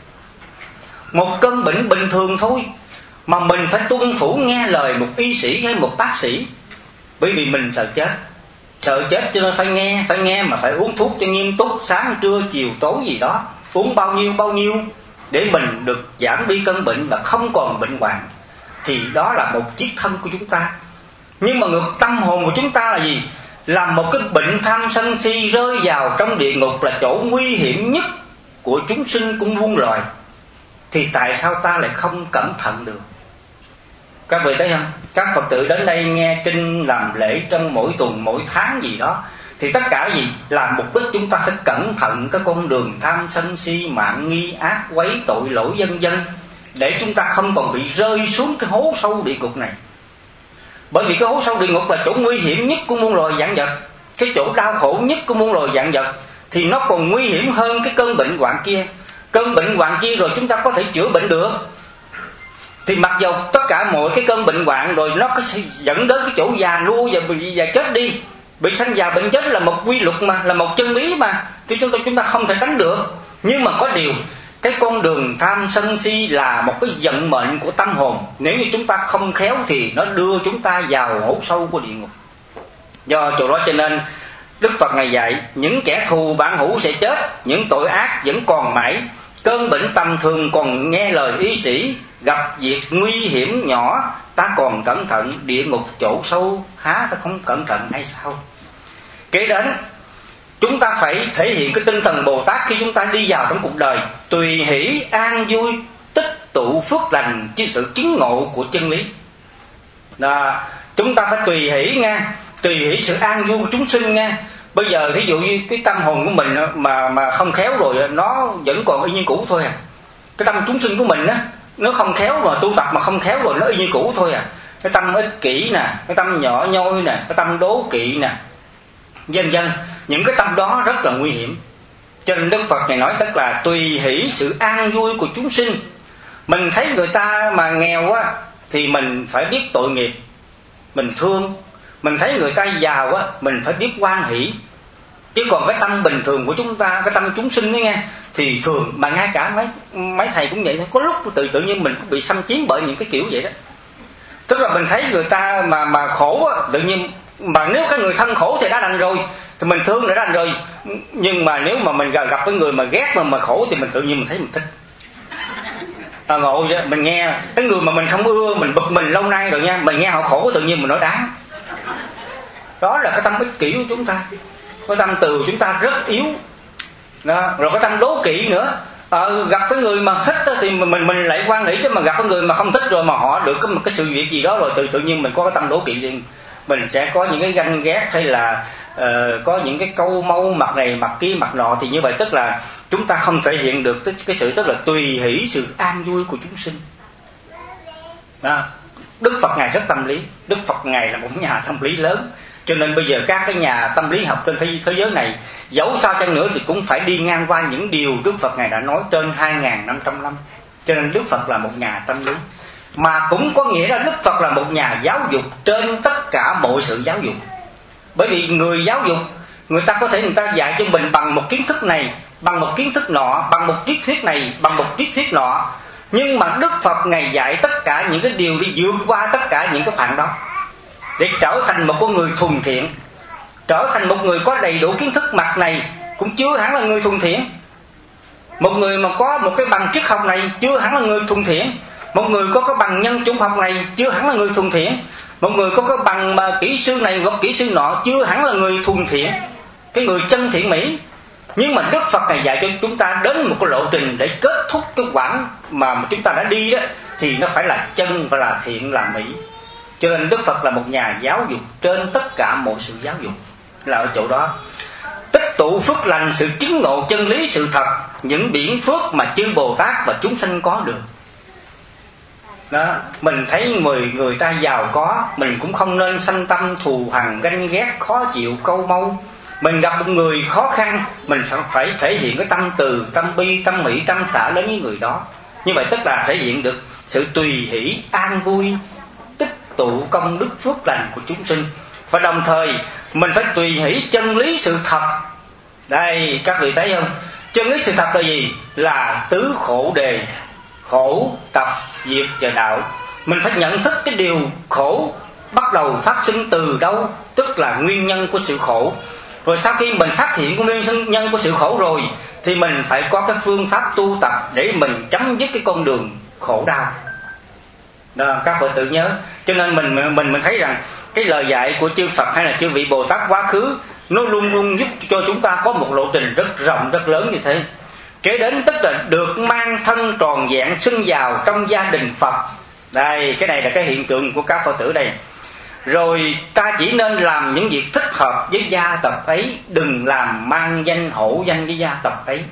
Một cơn bệnh bình thường thôi mà mình phải tuân thủ nghe lời một y sĩ hay một bác sĩ, bởi vì mình sợ chết. Sợ chết cho nên phải nghe, phải nghe mà phải uống thuốc cho nghiêm túc, sáng trưa chiều tối gì đó, uống bao nhiêu bao nhiêu để mình được giảm đi cơn bệnh và không còn bệnh hoạn. Thì đó là một chiếc thân của chúng ta. Nhưng mà ngược tâm hồn của chúng ta là gì? Là một cái bệnh tham sân si rơi vào trong địa ngục, là chỗ nguy hiểm nhất của chúng sinh cũng muôn loài. Thì tại sao ta lại không cẩn thận được? Các vị thấy không? Các Phật tử đến đây nghe kinh, làm lễ trong mỗi tuần, mỗi tháng gì đó, thì tất cả gì? Là mục đích chúng ta phải cẩn thận cái con đường tham sân si, mạn nghi, ác quấy, tội lỗi vân vân, để chúng ta không còn bị rơi xuống cái hố sâu địa ngục này. Bởi vì cái hố sâu địa ngục là chỗ nguy hiểm nhất của muôn loài vạn vật, cái chỗ đau khổ nhất của muôn loài vạn vật, thì nó còn nguy hiểm hơn cái cơn bệnh hoạn kia. Cơn bệnh hoạn kia rồi chúng ta có thể chữa bệnh được, thì mặc dầu tất cả mọi cái cơn bệnh hoạn rồi nó có sẽ dẫn đến cái chỗ già nua và, và chết đi. Bị sanh già bệnh chết là một quy luật mà, là một chân lý mà, thì chúng ta chúng ta không thể tránh được. Nhưng mà có điều, cái con đường tham sân si là một cái vận mệnh của tâm hồn. Nếu như chúng ta không khéo thì nó đưa chúng ta vào hố sâu của địa ngục. Do chỗ đó cho nên Đức Phật này dạy những kẻ thù bạn hữu sẽ chết, những tội ác vẫn còn mãi. Cơn bệnh tầm thường còn nghe lời y sĩ, gặp việc nguy hiểm nhỏ ta còn cẩn thận, địa ngục chỗ sâu há ta không cẩn thận hay sao? Kế đến, chúng ta phải thể hiện cái tinh thần Bồ Tát khi chúng ta đi vào trong cuộc đời, tùy hỷ an vui, tích tụ phước lành chứ sự kiến ngộ của chân lý. Đó, chúng ta phải tùy hỷ nha, tùy hỷ sự an vui của chúng sinh nha. Bây giờ thí dụ như cái tâm hồn của mình mà mà không khéo rồi, nó vẫn còn y như cũ thôi à. Cái tâm chúng sinh của mình á, nó không khéo mà tu tập mà không khéo rồi, nó y như cũ thôi à. Cái tâm ích kỷ nè, cái tâm nhỏ nhoi nè, cái tâm đố kỵ nè, vân vân. Những cái tâm đó rất là nguy hiểm. Cho nên Đức Phật này nói tức là tùy hỷ sự an vui của chúng sinh. Mình thấy người ta mà nghèo á thì mình phải biết tội nghiệp, mình thương. Mình thấy người ta giàu á, mình phải biết hoan hỷ. Chứ còn cái tâm bình thường của chúng ta, cái tâm chúng sinh đó nghe, thì thường mà ngay cả mấy mấy thầy cũng vậy thôi. Có lúc tự tự nhiên mình cũng bị xâm chiếm bởi những cái kiểu vậy đó. Tức là mình thấy người ta mà mà khổ á, tự nhiên mà nếu cái người thân khổ thì đã đành rồi, thì mình thương đã đành rồi. Nhưng mà nếu mà mình gặp cái người mà ghét mà mà khổ thì mình tự nhiên mình thấy mình thích. À, ngộ chứ, mình nghe cái người mà mình không ưa, mình bực mình lâu nay rồi nha, mình nghe họ khổ tự nhiên mình nói đáng. Đó là cái tâm ích kỷ của chúng ta. Cái tâm từ chúng ta rất yếu đó. Rồi cái tâm đố kỵ nữa. À, gặp cái người mà thích thì mình mình lại quan hỷ, chứ mà gặp cái người mà không thích rồi mà họ được cái, cái sự việc gì đó rồi tự tự nhiên mình có cái tâm đố kỵ liền. mình sẽ có những cái ganh ghét hay là uh, có những cái câu mâu mặt này mặt kia mặt nọ, thì như vậy tức là chúng ta không thể hiện được cái sự tức là tùy hỷ, sự an vui của chúng sinh. Đó. Đức Phật Ngài rất tâm lý. Đức Phật Ngài là một nhà tâm lý lớn, cho nên bây giờ các cái nhà tâm lý học trên thế, thế giới này dẫu sao chăng nữa thì cũng phải đi ngang qua những điều Đức Phật Ngài đã nói trên hai nghìn năm trăm năm. Cho nên Đức Phật là một nhà tâm lý, mà cũng có nghĩa là Đức Phật là một nhà giáo dục trên tất cả mọi sự giáo dục. Bởi vì người giáo dục, người ta có thể người ta dạy cho mình bằng một kiến thức này, bằng một kiến thức nọ, bằng một triết thuyết này, bằng một triết thuyết nọ, nhưng mà Đức Phật Ngài dạy tất cả những cái điều đi vượt qua tất cả những cái khoảng đó, để trở thành một con người thuần thiện, trở thành một người có đầy đủ kiến thức mặt này cũng chưa hẳn là người thuần thiện. Một người mà có một cái bằng triết học này chưa hẳn là người thuần thiện. Một người có cái bằng nhân chủng học này chưa hẳn là người thuần thiện. Một người có cái bằng mà kỹ sư này hoặc kỹ sư nọ chưa hẳn là người thuần thiện, cái người chân thiện mỹ. Nhưng mà Đức Phật Ngài dạy cho chúng ta đến một cái lộ trình để kết thúc cái quãng mà chúng ta đã đi đó, thì nó phải là chân và là thiện là mỹ. Cho nên Đức Phật là một nhà giáo dục trên tất cả mọi sự giáo dục, là ở chỗ đó. Tích tụ phước lành, sự chứng ngộ chân lý sự thật, những biển phước mà chư Bồ Tát và chúng sanh có được. Đó, mình thấy người người ta giàu có, mình cũng không nên sanh tâm thù hằn, ganh ghét, khó chịu, câu mâu. Mình gặp một người khó khăn, mình phải thể hiện cái tâm từ, tâm bi, tâm mỹ, tâm xả đến với người đó. Như vậy tức là thể hiện được sự tùy hỷ, an vui, tích tụ công đức phước lành của chúng sinh. Và đồng thời mình phải tùy hỷ chân lý sự thật. Đây, các vị thấy không? Chân lý sự thật là gì? Là tứ khổ đề: khổ, tập, diệt và đạo. Mình phải nhận thức cái điều khổ bắt đầu phát sinh từ đâu, tức là nguyên nhân của sự khổ. Rồi sau khi mình phát hiện nguyên nhân của sự khổ rồi, thì mình phải có cái phương pháp tu tập để mình chấm dứt cái con đường khổ đau. Đó, các bạn tự nhớ. Cho nên mình mình mình thấy rằng cái lời dạy của chư Phật hay là chư vị Bồ Tát quá khứ, nó luôn luôn giúp cho chúng ta có một lộ trình rất rộng, rất lớn như thế. Kế đến tức là được mang thân tròn vẹn sinh vào trong gia đình Phật. Đây, cái này là cái hiện tượng của các Phật tử đây. Rồi ta chỉ nên làm những việc thích hợp với gia tộc ấy, đừng làm mang danh hổ danh với gia tộc ấy.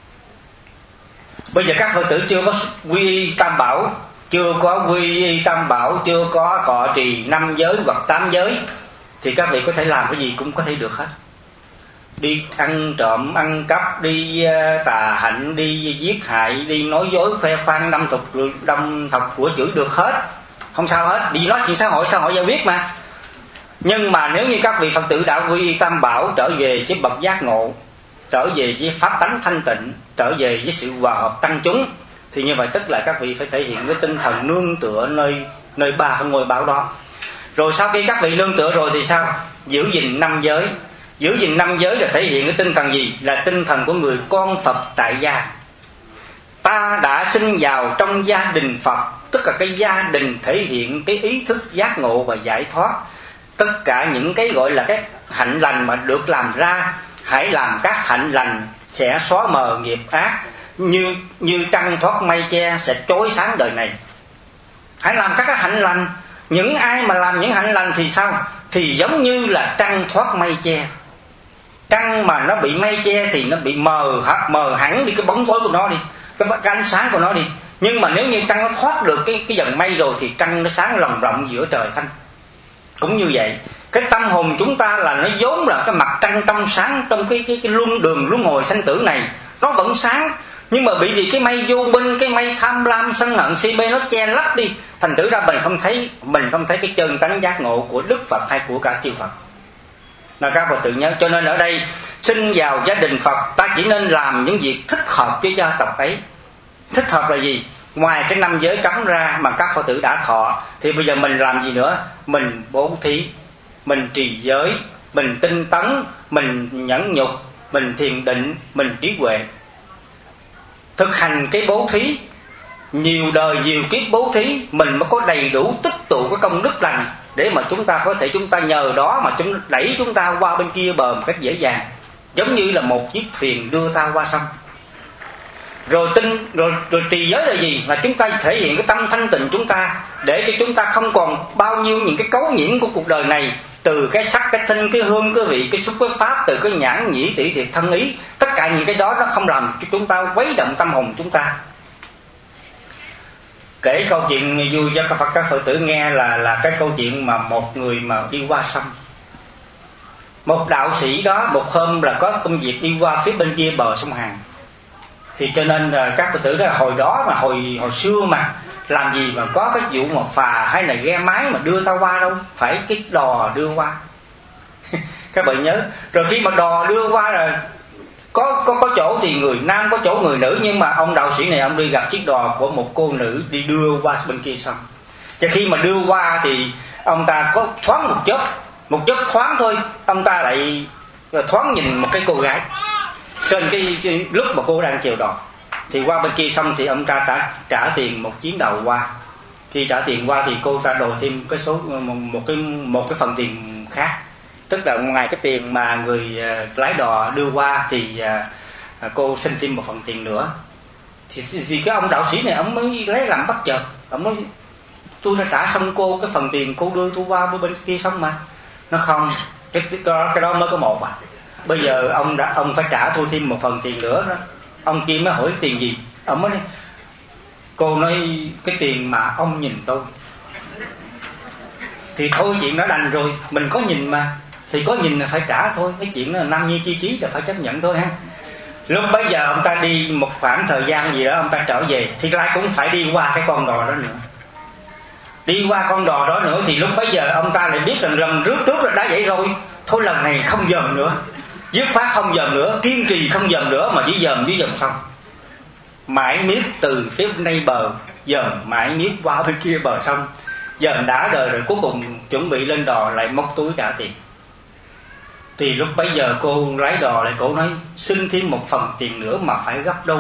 Bây giờ các Phật tử chưa có quy y tam bảo, chưa có quy y tam bảo, chưa có thọ trì năm giới hoặc tám giới, thì các vị có thể làm cái gì cũng có thể được hết. Đi ăn trộm, ăn cắp, đi tà hạnh, đi giết hại, đi nói dối, khoe khoang, đâm thọc, đâm thọc của chửi được hết, không sao hết. Vì nói chuyện xã hội, xã hội giải quyết mà. Nhưng mà nếu như các vị Phật tử đã quy y tam bảo, trở về với bậc giác ngộ, trở về với pháp tánh thanh tịnh, trở về với sự hòa hợp tăng chúng, thì như vậy tức là các vị phải thể hiện cái tinh thần nương tựa nơi nơi ba ngôi bảo đó. Rồi sau khi các vị nương tựa rồi thì sao? Giữ gìn năm giới. Giữ gìn năm giới là thể hiện cái tinh thần gì? Là tinh thần của người con Phật tại gia. Ta đã sinh vào trong gia đình Phật, tức là cái gia đình thể hiện cái ý thức giác ngộ và giải thoát. Tất cả những cái gọi là cái hạnh lành mà được làm ra, hãy làm các hạnh lành sẽ xóa mờ nghiệp ác, như như trăng thoát mây che sẽ chói sáng đời này. Hãy làm các cái hạnh lành. Những ai mà làm những hạnh lành thì sao? Thì giống như là trăng thoát mây che. Trăng mà nó bị mây che thì nó bị mờ mờ hẳn đi cái bóng tối của nó đi, cái, cái ánh sáng của nó đi. Nhưng mà nếu như trăng nó thoát được cái cái dần mây rồi thì trăng nó sáng lồng rộng giữa trời xanh. Cũng như vậy, cái tâm hồn chúng ta là nó vốn là cái mặt trăng trong sáng trong cái cái cái luân đường luân hồi sanh tử này, nó vẫn sáng. Nhưng mà bị vì cái mây vô minh, cái mây tham lam sân hận si mê nó che lấp đi, thành thử ra mình không thấy mình không thấy cái chân tánh giác ngộ của Đức Phật hay của cả chư Phật. Là các bạn tự nhớ. Cho nên ở đây sinh vào gia đình Phật, ta chỉ nên làm những việc thích hợp với gia tộc ấy. Thích hợp là gì? Ngoài cái năm giới cấm ra mà các Phật tử đã thọ, thì bây giờ mình làm gì nữa? Mình bố thí, mình trì giới, mình tinh tấn, mình nhẫn nhục, mình thiền định, mình trí huệ. Thực hành cái bố thí, nhiều đời nhiều kiếp bố thí, mình mới có đầy đủ tích tụ cái công đức lành, để mà chúng ta có thể chúng ta nhờ đó mà chúng đẩy chúng ta qua bên kia bờ một cách dễ dàng, giống như là một chiếc thuyền đưa ta qua sông. Rồi tinh rồi rồi trì giới là gì? Là chúng ta thể hiện cái tâm thanh tịnh chúng ta, để cho chúng ta không còn bao nhiêu những cái cấu nhiễm của cuộc đời này, từ cái sắc, cái thinh, cái hương, cái vị, cái xúc, cái pháp, từ cái nhãn, nhĩ, tỷ, thiệt, thân, ý, tất cả những cái đó nó không làm cho chúng ta quấy động tâm hồn chúng ta. Kể câu chuyện vui cho các Phật các Phật tử nghe là là cái câu chuyện mà một người mà đi qua sông. Một đạo sĩ đó một hôm là có công việc đi qua phía bên kia bờ sông Hàn. Thì cho nên là các Phật tử đó hồi đó mà hồi hồi xưa mà làm gì mà có cái vụ mà phà hay là ghe máy mà đưa tao qua đâu, phải cái đò đưa qua. Các bạn nhớ. Rồi khi mà đò đưa qua là có có có chỗ thì người nam, có chỗ người nữ, nhưng mà ông đạo sĩ này ông đi gặp chiếc đò của một cô nữ đi đưa qua bên kia sông. Và khi mà đưa qua thì ông ta có thoáng một chớp, một chớp thoáng thôi, ông ta lại thoáng nhìn một cái cô gái trên cái, cái lúc mà cô đang chèo đò. Thì qua bên kia xong thì ông ta trả, trả tiền một chuyến đầu qua. Khi trả tiền qua thì cô ta đòi thêm cái số một, một cái một cái phần tiền khác. Tức là ngoài cái tiền mà người uh, lái đò đưa qua thì uh, cô xin thêm một phần tiền nữa. Thì, thì, thì cái ông đạo sĩ này ông mới lấy làm bất chợt, ông nói tôi đã trả xong cô cái phần tiền cô đưa tôi qua bên kia xong mà. Nó không, cái, cái, cái đó mới có một à. Bây giờ ông đã ông phải trả tôi thêm một phần tiền nữa đó. Ông kia mới hỏi tiền gì. Ông mới nói cô nói cái tiền mà ông nhìn tôi. Thì thôi chuyện đó đành rồi, mình có nhìn mà, thì có nhìn là phải trả thôi. Cái chuyện đó là nam nhi chi trí là phải chấp nhận thôi ha. Lúc bấy giờ ông ta đi một khoảng thời gian gì đó ông ta trở về thì lại cũng phải đi qua cái con đò đó nữa. Đi qua con đò đó nữa thì lúc bấy giờ ông ta lại biết rằng lần trước trước là đã vậy rồi, thôi lần này không dòm nữa, dứt khoát không dòm nữa, kiên trì không dòm nữa, mà chỉ dòm dưới dòng sông. Mãi miết từ phía bên đây bờ dòm, mãi miết qua bên kia bờ sông, dòm đã đời rồi cuối cùng chuẩn bị lên đò lại móc túi trả tiền. Thì lúc bấy giờ cô lái đò lại cổ nói xin thêm một phần tiền nữa mà phải gấp đôi.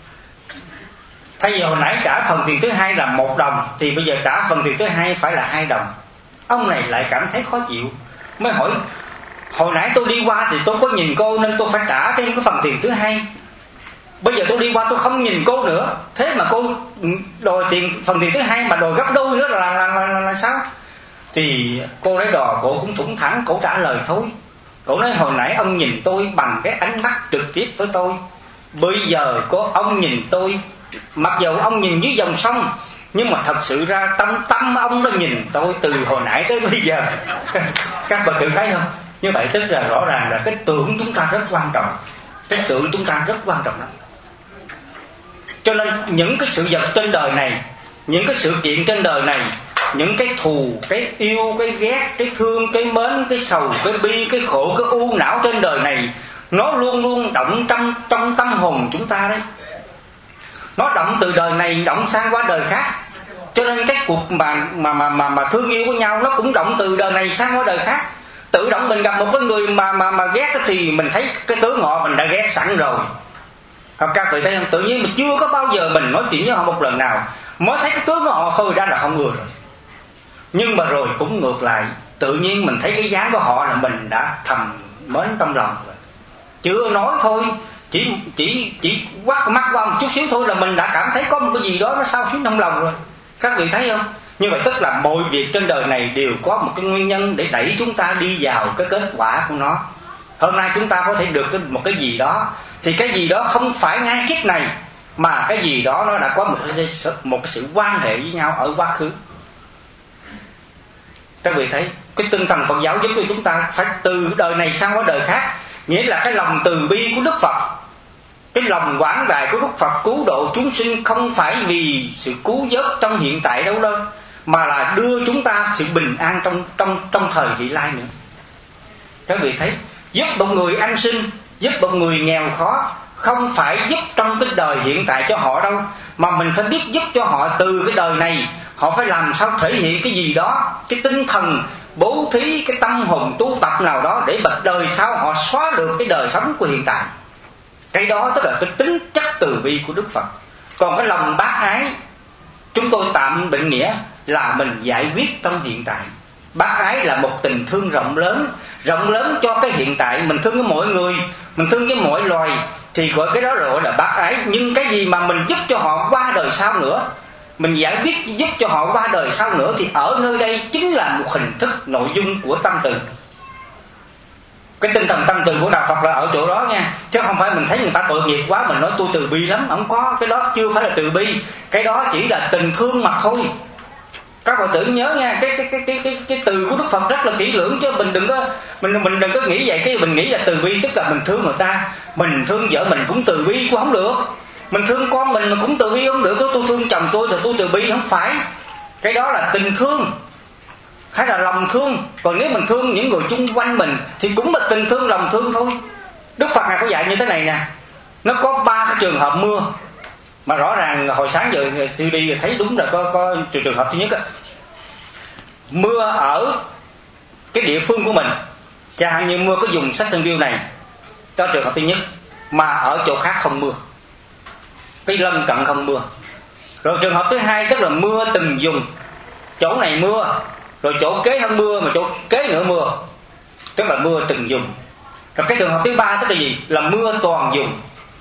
Thay vì hồi nãy trả phần tiền thứ hai là một đồng thì bây giờ trả phần tiền thứ hai phải là hai đồng. Ông này lại cảm thấy khó chịu, mới hỏi hồi nãy tôi đi qua thì tôi có nhìn cô nên tôi phải trả thêm cái phần tiền thứ hai. Bây giờ tôi đi qua tôi không nhìn cô nữa, thế mà cô đòi tiền phần tiền thứ hai mà đòi gấp đôi nữa là là, là, là, là, là sao? Thì cô lái đò cổ cũng thủng thẳng, cổ trả lời thôi. Cổ nói hồi nãy ông nhìn tôi bằng cái ánh mắt trực tiếp với tôi, bây giờ có ông nhìn tôi, mặc dù ông nhìn dưới dòng sông nhưng mà thật sự ra tâm tâm ông đã nhìn tôi từ hồi nãy tới bây giờ. Các bạn tự thấy không? Như vậy tức là rõ ràng là cái tưởng chúng ta rất quan trọng. Cái tưởng chúng ta rất quan trọng lắm. Cho nên những cái sự vật trên đời này, những cái sự kiện trên đời này, những cái thù, cái yêu, cái ghét, cái thương, cái mến, cái sầu, cái bi, cái khổ, cái u não trên đời này, nó luôn luôn động trong, trong tâm hồn chúng ta đấy. Nó động từ đời này động sang qua đời khác. Cho nên cái cuộc mà mà mà mà, mà thương yêu của nhau nó cũng động từ đời này sang qua đời khác. Tự động mình gặp một cái người mà mà mà ghét thì mình thấy cái tướng họ mình đã ghét sẵn rồi. Các vị thấy không? Tự nhiên mình chưa có bao giờ mình nói chuyện với họ một lần nào, mới thấy cái tướng của họ thôi đã là không ưa rồi. Nhưng mà rồi cũng ngược lại, tự nhiên mình thấy cái dáng của họ là mình đã thầm mến trong lòng rồi. Chưa nói thôi, chỉ chỉ chỉ quát mắt qua một chút xíu thôi là mình đã cảm thấy có một cái gì đó nó sao xuyến trong lòng rồi. Các vị thấy không? Như vậy tức là mọi việc trên đời này đều có một cái nguyên nhân để đẩy chúng ta đi vào cái kết quả của nó. Hôm nay chúng ta có thể được một cái gì đó, thì cái gì đó không phải ngay kiếp này, mà cái gì đó nó đã có một cái, một cái sự quan hệ với nhau ở quá khứ. Các vị thấy cái tinh thần Phật giáo giúp cho chúng ta phải từ đời này sang qua đời khác. Nghĩa là cái lòng từ bi của Đức Phật, cái lòng quảng đại của Đức Phật cứu độ chúng sinh không phải vì sự cứu vớt trong hiện tại đâu đâu, mà là đưa chúng ta sự bình an trong trong trong thời vị lai nữa. Các vị thấy, giúp một người ăn xin, giúp một người nghèo khó, không phải giúp trong cái đời hiện tại cho họ đâu, mà mình phải biết giúp cho họ từ cái đời này. Họ phải làm sao thể hiện cái gì đó, cái tinh thần bố thí, cái tâm hồn tu tập nào đó để bạch đời sau họ xóa được cái đời sống của hiện tại. Cái đó tức là cái tính chất từ bi của Đức Phật. Còn cái lòng bác ái, chúng tôi tạm định nghĩa là mình giải quyết trong hiện tại. Bác ái là một tình thương rộng lớn, rộng lớn cho cái hiện tại. Mình thương với mọi người, mình thương với mọi loài, thì gọi cái đó gọi là bác ái. Nhưng cái gì mà mình giúp cho họ qua đời sau nữa, mình giải quyết giúp cho họ qua đời sau nữa, thì ở nơi đây chính là một hình thức nội dung của tâm từ. Cái tinh thần tâm từ của đạo Phật là ở chỗ đó nha, chứ không phải mình thấy người ta tội nghiệp quá mình nói tôi từ bi lắm, không có. Cái đó chưa phải là từ bi, cái đó chỉ là tình thương mà thôi. Các bạn tưởng nhớ nha, cái cái cái cái cái cái từ của Đức Phật rất là kỹ lưỡng, chứ mình đừng có mình mình đừng có nghĩ vậy. Cái mình nghĩ là từ bi tức là mình thương người ta, mình thương vợ mình cũng từ bi cũng không được, mình thương con mình mà cũng từ bi không được. Tôi thương chồng tôi thì tôi từ bi, không phải. Cái đó là tình thương hay là lòng thương. Còn nếu mình thương những người chung quanh mình thì cũng là tình thương, lòng thương thôi. Đức Phật này có dạy như thế này nè, nó có ba cái trường hợp mưa mà rõ ràng hồi sáng giờ sư đi thấy đúng là có có trường trường hợp thứ nhất á, mưa ở cái địa phương của mình, chẳng hạn như mưa có dùng sách Sơn Biêu này, cho trường hợp thứ nhất, mà ở chỗ khác không mưa, cái lân cận không mưa. Rồi trường hợp thứ hai tức là mưa từng dùng, chỗ này mưa rồi chỗ kế không mưa mà chỗ kế nữa mưa, tức là mưa từng dùng. Rồi cái trường hợp thứ ba tức là gì? Là mưa toàn dùng.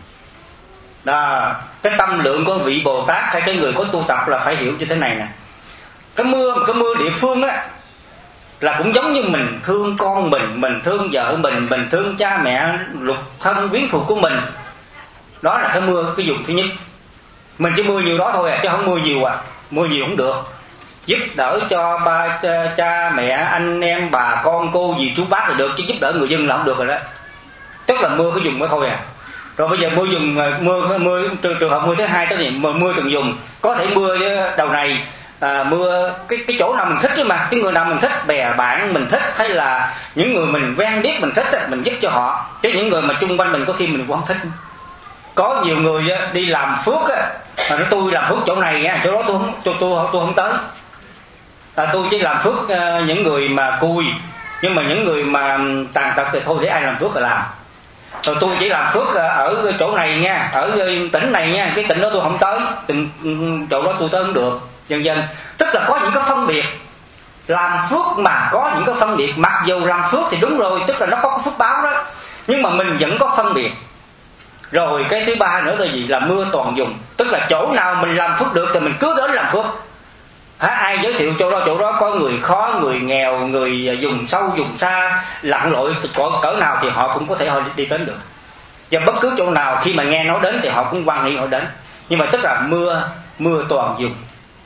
Đó, cái tâm lượng của vị Bồ Tát hay cái người có tu tập là phải hiểu như thế này nè. Cái mưa cái mưa địa phương á là cũng giống như mình thương con mình, mình thương vợ mình, mình thương cha mẹ lục thân quyến thuộc của mình. Đó là cái mưa cái dùng thứ nhất. Mình chỉ mưa nhiều đó thôi à, chứ không mưa nhiều à. Mưa nhiều không được. Giúp đỡ cho ba cha, cha mẹ anh em bà con cô dì chú bác là được, chứ giúp đỡ người dân là không được rồi đó. Tức là mưa cái dùng đó thôi à. Rồi bây giờ mưa dùng mưa mưa trường hợp mưa thứ hai tức là mưa, mưa từng dùng. Có thể mưa đầu này à, mưa cái cái chỗ nào mình thích chứ mà, cái người nào mình thích, bè bạn mình thích, hay là những người mình quen biết mình thích mình giúp cho họ. Chứ những người mà chung quanh mình có khi mình cũng không thích. Có nhiều người đi làm phước á, mà nói tôi làm phước chỗ này chỗ đó tôi không tôi tôi tôi không tới. À, tôi chỉ làm phước uh, những người mà cùi, nhưng mà những người mà tàn tật thì thôi để ai làm phước là làm. Rồi tôi chỉ làm phước uh, ở chỗ này nha, ở tỉnh này nha, cái tỉnh đó tôi không tới, tỉnh chỗ đó tôi tới không được, vân vân. Tức là có những cái phân biệt. Làm phước mà có những cái phân biệt, mặc dù làm phước thì đúng rồi, tức là nó có cái phước báo đó, nhưng mà mình vẫn có phân biệt. Rồi cái thứ ba nữa là gì? Là mưa toàn dùng, tức là chỗ nào mình làm phước được thì mình cứ đến làm phước. Hả, ai giới thiệu chỗ đó chỗ đó có người khó, người nghèo, người dùng sâu dùng xa, lặn lội cỡ nào thì họ cũng có thể họ đi đến được. Và bất cứ chỗ nào khi mà nghe nói đến thì họ cũng hoan hỉ họ đến. Nhưng mà tức là mưa mưa toàn dùng,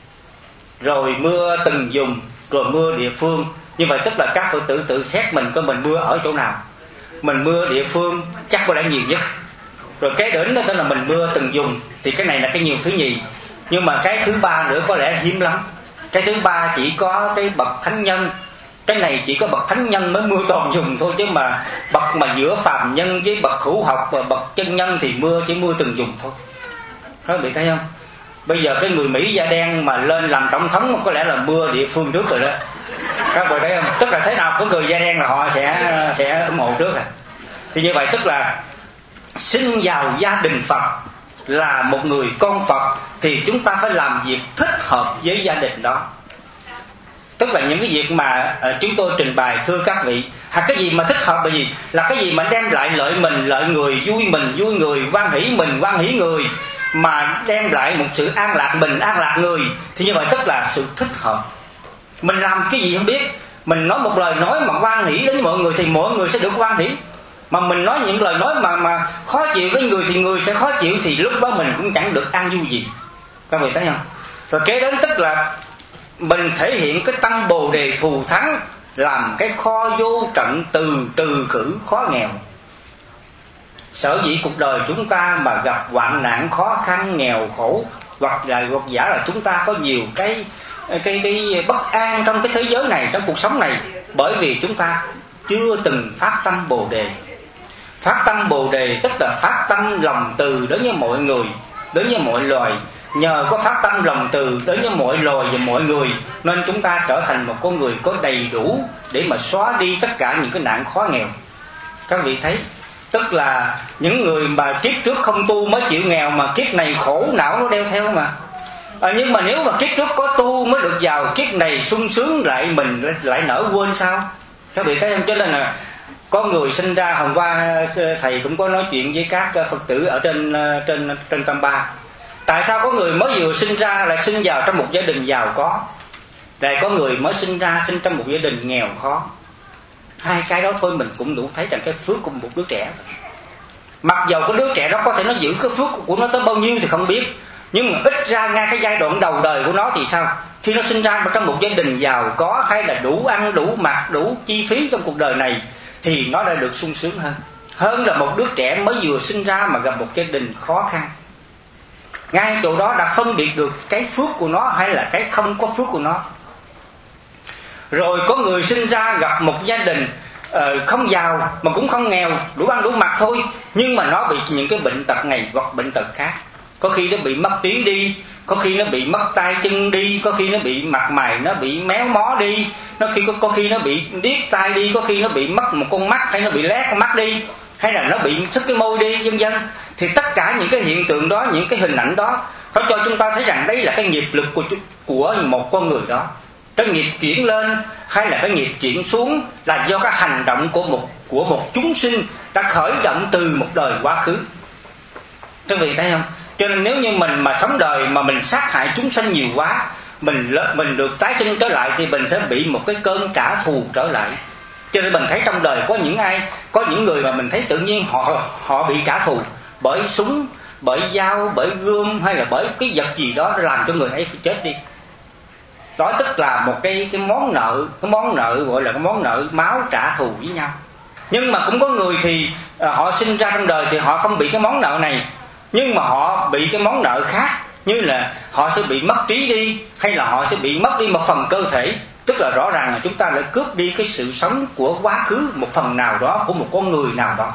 rồi mưa từng dùng, rồi mưa địa phương. Như vậy tức là các Phật tử tự xét mình coi mình mưa ở chỗ nào. Mình mưa địa phương chắc có lẽ nhiều nhất. Rồi cái đến đó tức là mình mưa từng dùng, thì cái này là cái nhiều thứ nhì. Nhưng mà cái thứ ba nữa có lẽ hiếm lắm. Cái thứ ba chỉ có cái bậc thánh nhân. Cái này chỉ có bậc thánh nhân mới mưa toàn dùng thôi, chứ mà bậc mà giữa phàm nhân với bậc hữu học và bậc chân nhân thì mưa chỉ mưa từng dùng thôi. Các vị thấy không? Bây giờ cái người Mỹ da đen mà lên làm tổng thống có lẽ là mưa địa phương trước rồi đó. Các vị thấy không? Tức là thế nào có người da đen là họ sẽ sẽ ủng hộ trước à. Thì như vậy tức là sinh vào gia đình Phật, là một người con Phật, thì chúng ta phải làm việc thích hợp với gia đình đó. Tức là những cái việc mà uh, chúng tôi trình bày thưa các vị, hoặc cái gì mà thích hợp là gì? Là cái gì mà đem lại lợi mình, lợi người, vui mình, vui người, hoan hỷ mình, hoan hỷ người, mà đem lại một sự an lạc mình, an lạc người, thì như vậy tức là sự thích hợp. Mình làm cái gì không biết, mình nói một lời nói mà hoan hỷ đến mọi người thì mọi người sẽ được hoan hỷ. Mà mình nói những lời nói mà mà khó chịu với người thì người sẽ khó chịu, thì lúc đó mình cũng chẳng được an vui gì. Các vị thấy không? Rồi kế đến tức là mình thể hiện cái tâm Bồ Đề thù thắng, làm cái kho vô trận từ từ khử khó nghèo. Sở dĩ cuộc đời chúng ta mà gặp hoạn nạn khó khăn nghèo khổ, hoặc là hoặc giả là chúng ta có nhiều cái cái cái bất an trong cái thế giới này, trong cuộc sống này, bởi vì chúng ta chưa từng phát tâm Bồ Đề. Phát tâm Bồ Đề tức là phát tâm lòng từ đối với mọi người, đối với mọi loài. Nhờ có phát tâm lòng từ đối với mọi loài và mọi người, nên chúng ta trở thành một con người có đầy đủ để mà xóa đi tất cả những cái nạn khó nghèo. Các vị thấy, tức là những người mà kiếp trước không tu mới chịu nghèo, mà kiếp này khổ não nó đeo theo mà. À, nhưng mà nếu mà kiếp trước có tu mới được giàu, kiếp này sung sướng lại mình lại nỡ quên sao? Các vị thấy không? Cho nên là Có người sinh ra, hôm qua thầy cũng có nói chuyện với các Phật tử ở trên trên trên Tam Ba. Tại sao có người mới vừa sinh ra lại sinh vào trong một gia đình giàu có, lại có người mới sinh ra sinh trong một gia đình nghèo khó? Hai cái đó thôi mình cũng đủ thấy rằng cái phước của một đứa trẻ. Mặc dầu cái đứa trẻ đó có thể nó giữ cái phước của nó tới bao nhiêu thì không biết, nhưng mà ít ra ngay cái giai đoạn đầu đời của nó thì sao? Khi nó sinh ra trong một gia đình giàu có, hay là đủ ăn, đủ mặc, đủ chi phí trong cuộc đời này, thì nó đã được sung sướng hơn Hơn là một đứa trẻ mới vừa sinh ra mà gặp một gia đình khó khăn. Ngay chỗ đó đã phân biệt được cái phước của nó hay là cái không có phước của nó. Rồi có người sinh ra gặp một gia đình uh, không giàu mà cũng không nghèo, đủ ăn đủ mặc thôi, nhưng mà nó bị những cái bệnh tật này hoặc bệnh tật khác. Có khi nó bị mất trí đi, có khi nó bị mất tay chân đi, có khi nó bị mặt mày nó bị méo mó đi, nó khi có, có khi nó bị điếc tai đi, có khi nó bị mất một con mắt, hay nó bị lét con mắt đi, hay là nó bị sức cái môi đi, vân vân. Thì tất cả những cái hiện tượng đó, những cái hình ảnh đó, nó cho chúng ta thấy rằng đây là cái nghiệp lực của của một con người đó. Cái nghiệp chuyển lên hay là cái nghiệp chuyển xuống là do cái hành động của một của một chúng sinh đã khởi động từ một đời quá khứ. Các vị thấy không? Cho nên nếu như mình mà sống đời mà mình sát hại chúng sanh nhiều quá, mình mình được tái sinh trở lại thì mình sẽ bị một cái cơn trả thù trở lại. Cho nên mình thấy trong đời có những ai, có những người mà mình thấy tự nhiên họ họ bị trả thù bởi súng, bởi dao, bởi gươm, hay là bởi cái vật gì đó làm cho người ấy phải chết đi. Đó tức là một cái cái món nợ, cái món nợ gọi là cái món nợ máu trả thù với nhau. Nhưng mà cũng có người thì à, họ sinh ra trong đời thì họ không bị cái món nợ này, nhưng mà họ bị cái món nợ khác, như là họ sẽ bị mất trí đi, hay là họ sẽ bị mất đi một phần cơ thể. Tức là rõ ràng là chúng ta đã cướp đi cái sự sống của quá khứ, một phần nào đó của một con người nào đó.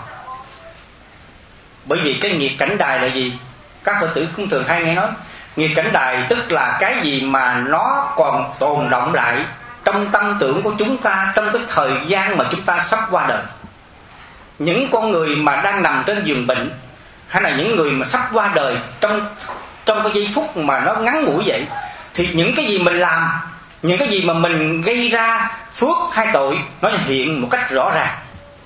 Bởi vì cái nghiệp cảnh đài là gì? Các Phật tử cũng thường hay nghe nói nghiệp cảnh đài tức là cái gì mà nó còn tồn động lại trong tâm tưởng của chúng ta trong cái thời gian mà chúng ta sắp qua đời. Những con người mà đang nằm trên giường bệnh, hay là những người mà sắp qua đời trong trong cái giây phút mà nó ngắn ngủi vậy, thì những cái gì mình làm, những cái gì mà mình gây ra, phước hay tội, nó hiện một cách rõ ràng.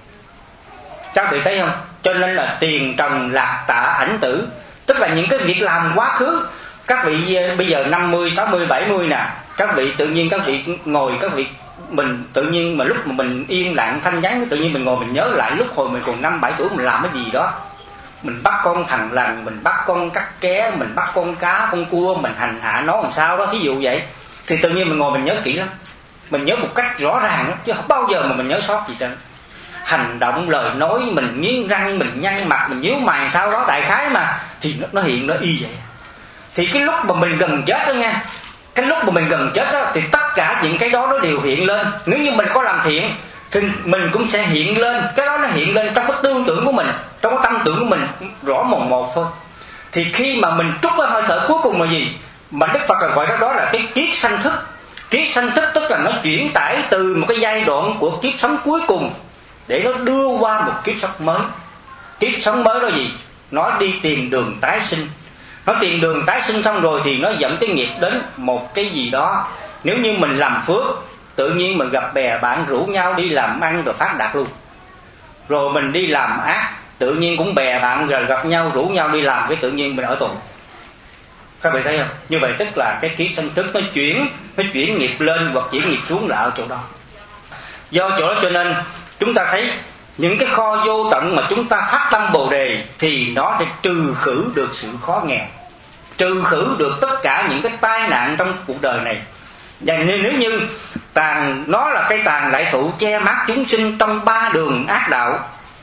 Các vị thấy không? Cho nên là tiền trần lạc tạ ảnh tử, tức là những cái việc làm quá khứ. Các vị bây giờ năm mươi, sáu mươi, bảy mươi nè, các vị tự nhiên các vị ngồi, các vị mình tự nhiên mà lúc mà mình yên lặng thanh vắng, tự nhiên mình ngồi mình nhớ lại lúc hồi mình còn năm bảy tuổi mình làm cái gì đó. Mình bắt con thằng lằn, mình bắt con cắt ké, mình bắt con cá, con cua, mình hành hạ nó làm sao đó, thí dụ vậy. Thì tự nhiên mình ngồi mình nhớ kỹ lắm, mình nhớ một cách rõ ràng đó, chứ không bao giờ mà mình nhớ sót gì trơn. Hành động, lời nói, mình nghiến răng, mình nhăn mặt, mình nhíu mày sao đó đại khái mà, thì nó, nó hiện nó y vậy. Thì cái lúc mà mình gần chết đó nha, cái lúc mà mình gần chết đó, thì tất cả những cái đó nó đều hiện lên. Nếu như mình có làm thiện thì mình cũng sẽ hiện lên, cái đó nó hiện lên trong cái tư tưởng của mình, trong cái tâm tưởng của mình rõ mồn một thôi. Thì khi mà mình trút cái hơi thở cuối cùng là gì? Mà Đức Phật gọi đó, đó là cái kiết sanh thức. Kiết sanh thức tức là nó chuyển tải từ một cái giai đoạn của kiếp sống cuối cùng để nó đưa qua một kiếp sống mới. Kiếp sống mới đó gì? Nó đi tìm đường tái sinh. Nó tìm đường tái sinh xong rồi thì nó dẫn cái nghiệp đến một cái gì đó. Nếu như mình làm phước, tự nhiên mình gặp bè bạn rủ nhau đi làm ăn rồi phát đạt luôn. Rồi mình đi làm ác, tự nhiên cũng bè bạn rồi gặp nhau rủ nhau đi làm, cái tự nhiên mình ở tù. Các bạn thấy không? Như vậy tức là cái kiết sanh thức nó chuyển, nó chuyển nghiệp lên hoặc chuyển nghiệp xuống là ở chỗ đó. Do chỗ đó cho nên chúng ta thấy những cái kho vô tận mà chúng ta phát tâm Bồ Đề thì nó để trừ khử được sự khó nghèo, trừ khử được tất cả những cái tai nạn trong cuộc đời này. Và nếu như tàn nó là cây tàn lại thụ che mát chúng sinh trong ba đường ác đạo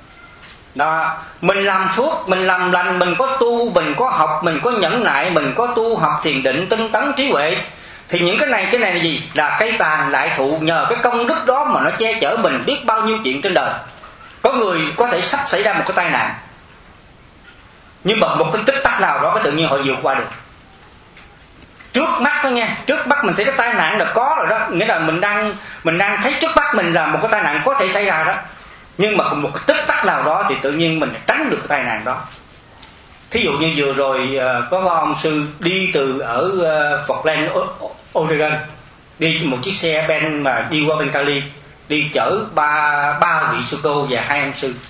đó, mình làm phước, mình làm lành, mình có tu, mình có học, mình có nhẫn nại, mình có tu học thiền định tinh tấn trí huệ, thì những cái này cái này là gì? Là cây tàn lại thụ, nhờ cái công đức đó mà nó che chở mình biết bao nhiêu chuyện trên đời. Có người có thể sắp xảy ra một cái tai nạn, nhưng mà một cái tích tắc nào đó cái tự nhiên họ vượt qua được. Trước mắt đó nha, trước mắt mình thấy cái tai nạn là có rồi đó, nghĩa là mình đang mình đang thấy trước mắt mình là một cái tai nạn có thể xảy ra đó, nhưng mà một cái tích tắc nào đó thì tự nhiên mình tránh được cái tai nạn đó. Thí dụ như vừa rồi có ông sư đi từ ở Portland, Oregon, đi một chiếc xe Ben mà đi qua bên Cali, đi chở ba ba vị sư cô và hai ông sư.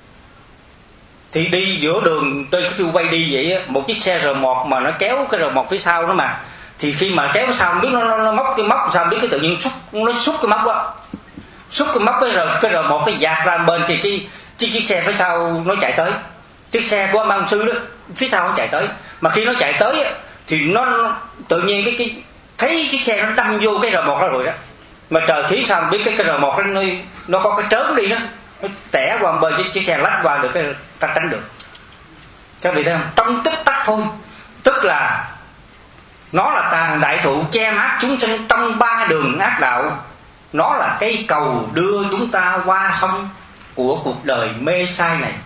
Thì đi giữa đường trên cái siêu quay đi vậy, một chiếc xe rờ một mà nó kéo cái rờ một phía sau đó mà, thì khi mà kéo sau không biết nó, nó, nó móc cái móc sao biết cái tự nhiên xúc nó xúc cái móc đó, xúc cái móc cái rờ cái rờ một cái dạt ra bên thì cái chiếc chiếc xe phía sau nó chạy tới, chiếc xe của ông sư đó phía sau nó chạy tới, mà khi nó chạy tới thì nó tự nhiên cái cái thấy chiếc xe nó đâm vô cái rờ một đó rồi đó, mà trời khí sao biết cái cái rờ một nó nó có cái trớn đi đó, nó tẻ qua bên chiếc, chiếc xe lách qua được cái tránh được. Các vị thấy không? Trong tích tắc thôi, tức là nó là tàn đại thụ che mát chúng sinh trong ba đường ác đạo, nó là cây cầu đưa chúng ta qua sông của cuộc đời mê sai này.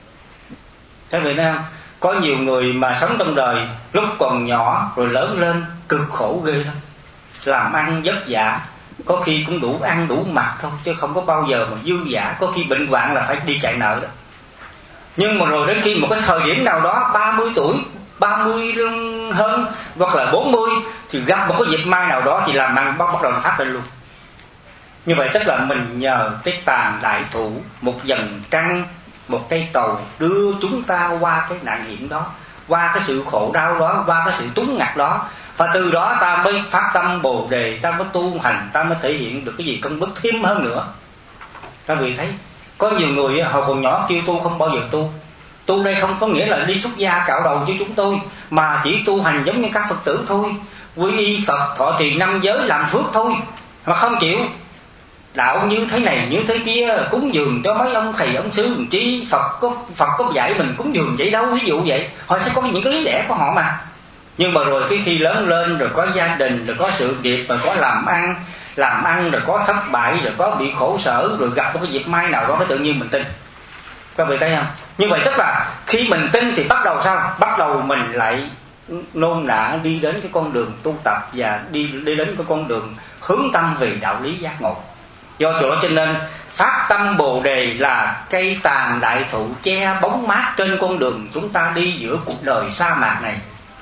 Các vị thấy không? Có nhiều người mà sống trong đời lúc còn nhỏ rồi lớn lên cực khổ ghê lắm, làm ăn vất vả, có khi cũng đủ ăn đủ mặc thôi chứ không có bao giờ mà dư dả, có khi bệnh hoạn là phải đi chạy nợ đó. Nhưng mà rồi đến khi một cái thời điểm nào đó ba mươi tuổi, ba mươi hơn hoặc là bốn mươi thì gặp một cái dịp mai nào đó thì làm ăn bắt bắt đầu phát lên luôn. Như vậy tức là mình nhờ cái tàn đại thụ, một dần trăng, một cây cầu đưa chúng ta qua cái nạn hiểm đó, qua cái sự khổ đau đó, qua cái sự túng ngặt đó, và từ đó ta mới phát tâm Bồ Đề, ta mới tu hành, ta mới thể hiện được cái gì công đức thêm hơn nữa. Các vị thấy có nhiều người họ còn nhỏ kêu tu không bao giờ tu. Tu đây không có nghĩa là đi xuất gia cạo đầu như chúng tôi, mà chỉ tu hành giống như các Phật tử thôi, quy y Phật, thọ trì năm giới, làm phước thôi, mà không chịu đạo như thế này như thế kia, cúng dường cho mấy ông thầy ông sư làm chi, Phật có Phật có dạy mình cúng dường vậy đâu, ví dụ vậy. Họ sẽ có những cái lý lẽ của họ mà. Nhưng mà rồi cái khi lớn lên rồi có gia đình, rồi có sự nghiệp, rồi có làm ăn làm ăn rồi có thất bại, rồi có bị khổ sở, rồi gặp một cái dịp mai nào đó cái tự nhiên mình tin. Các vị thấy không? Như vậy tức là khi mình tin thì bắt đầu sao? Bắt đầu mình lại nôn nã đi đến cái con đường tu tập, và đi đi đến cái con đường hướng tâm về đạo lý giác ngộ. Do chỗ đó cho nên phát tâm Bồ Đề là cây tàn đại thụ che bóng mát trên con đường chúng ta đi giữa cuộc đời sa mạc này.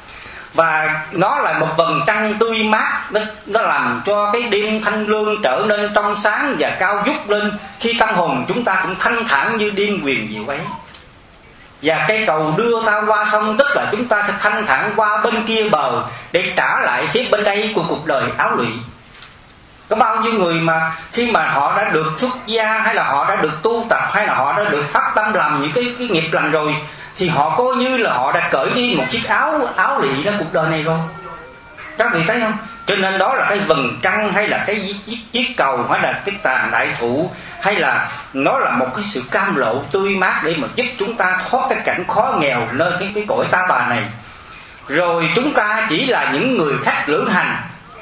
Và nó là một vầng trăng tươi mát, nó, nó làm cho cái đêm thanh lương trở nên trong sáng và cao vút lên, khi tâm hồn chúng ta cũng thanh thản như đêm huyền diệu ấy. Và cây cầu đưa ta qua sông, tức là chúng ta sẽ thanh thản qua bên kia bờ để trả lại phía bên đây của cuộc đời áo lụy. Có bao nhiêu người mà khi mà họ đã được xuất gia, hay là họ đã được tu tập, hay là họ đã được phát tâm làm những cái, cái nghiệp lành rồi, thì họ coi như là họ đã cởi đi một chiếc áo áo lụy ra cuộc đời này rồi. Các vị thấy không? Cho nên đó là cái vầng trăng, hay là cái chiếc, chiếc cầu, hay là cái tàn đại thụ, hay là nó là một cái sự cam lộ tươi mát để mà giúp chúng ta thoát cái cảnh khó nghèo nơi cái, cái cõi ta bà này. Rồi chúng ta chỉ là những người khách lữ hành.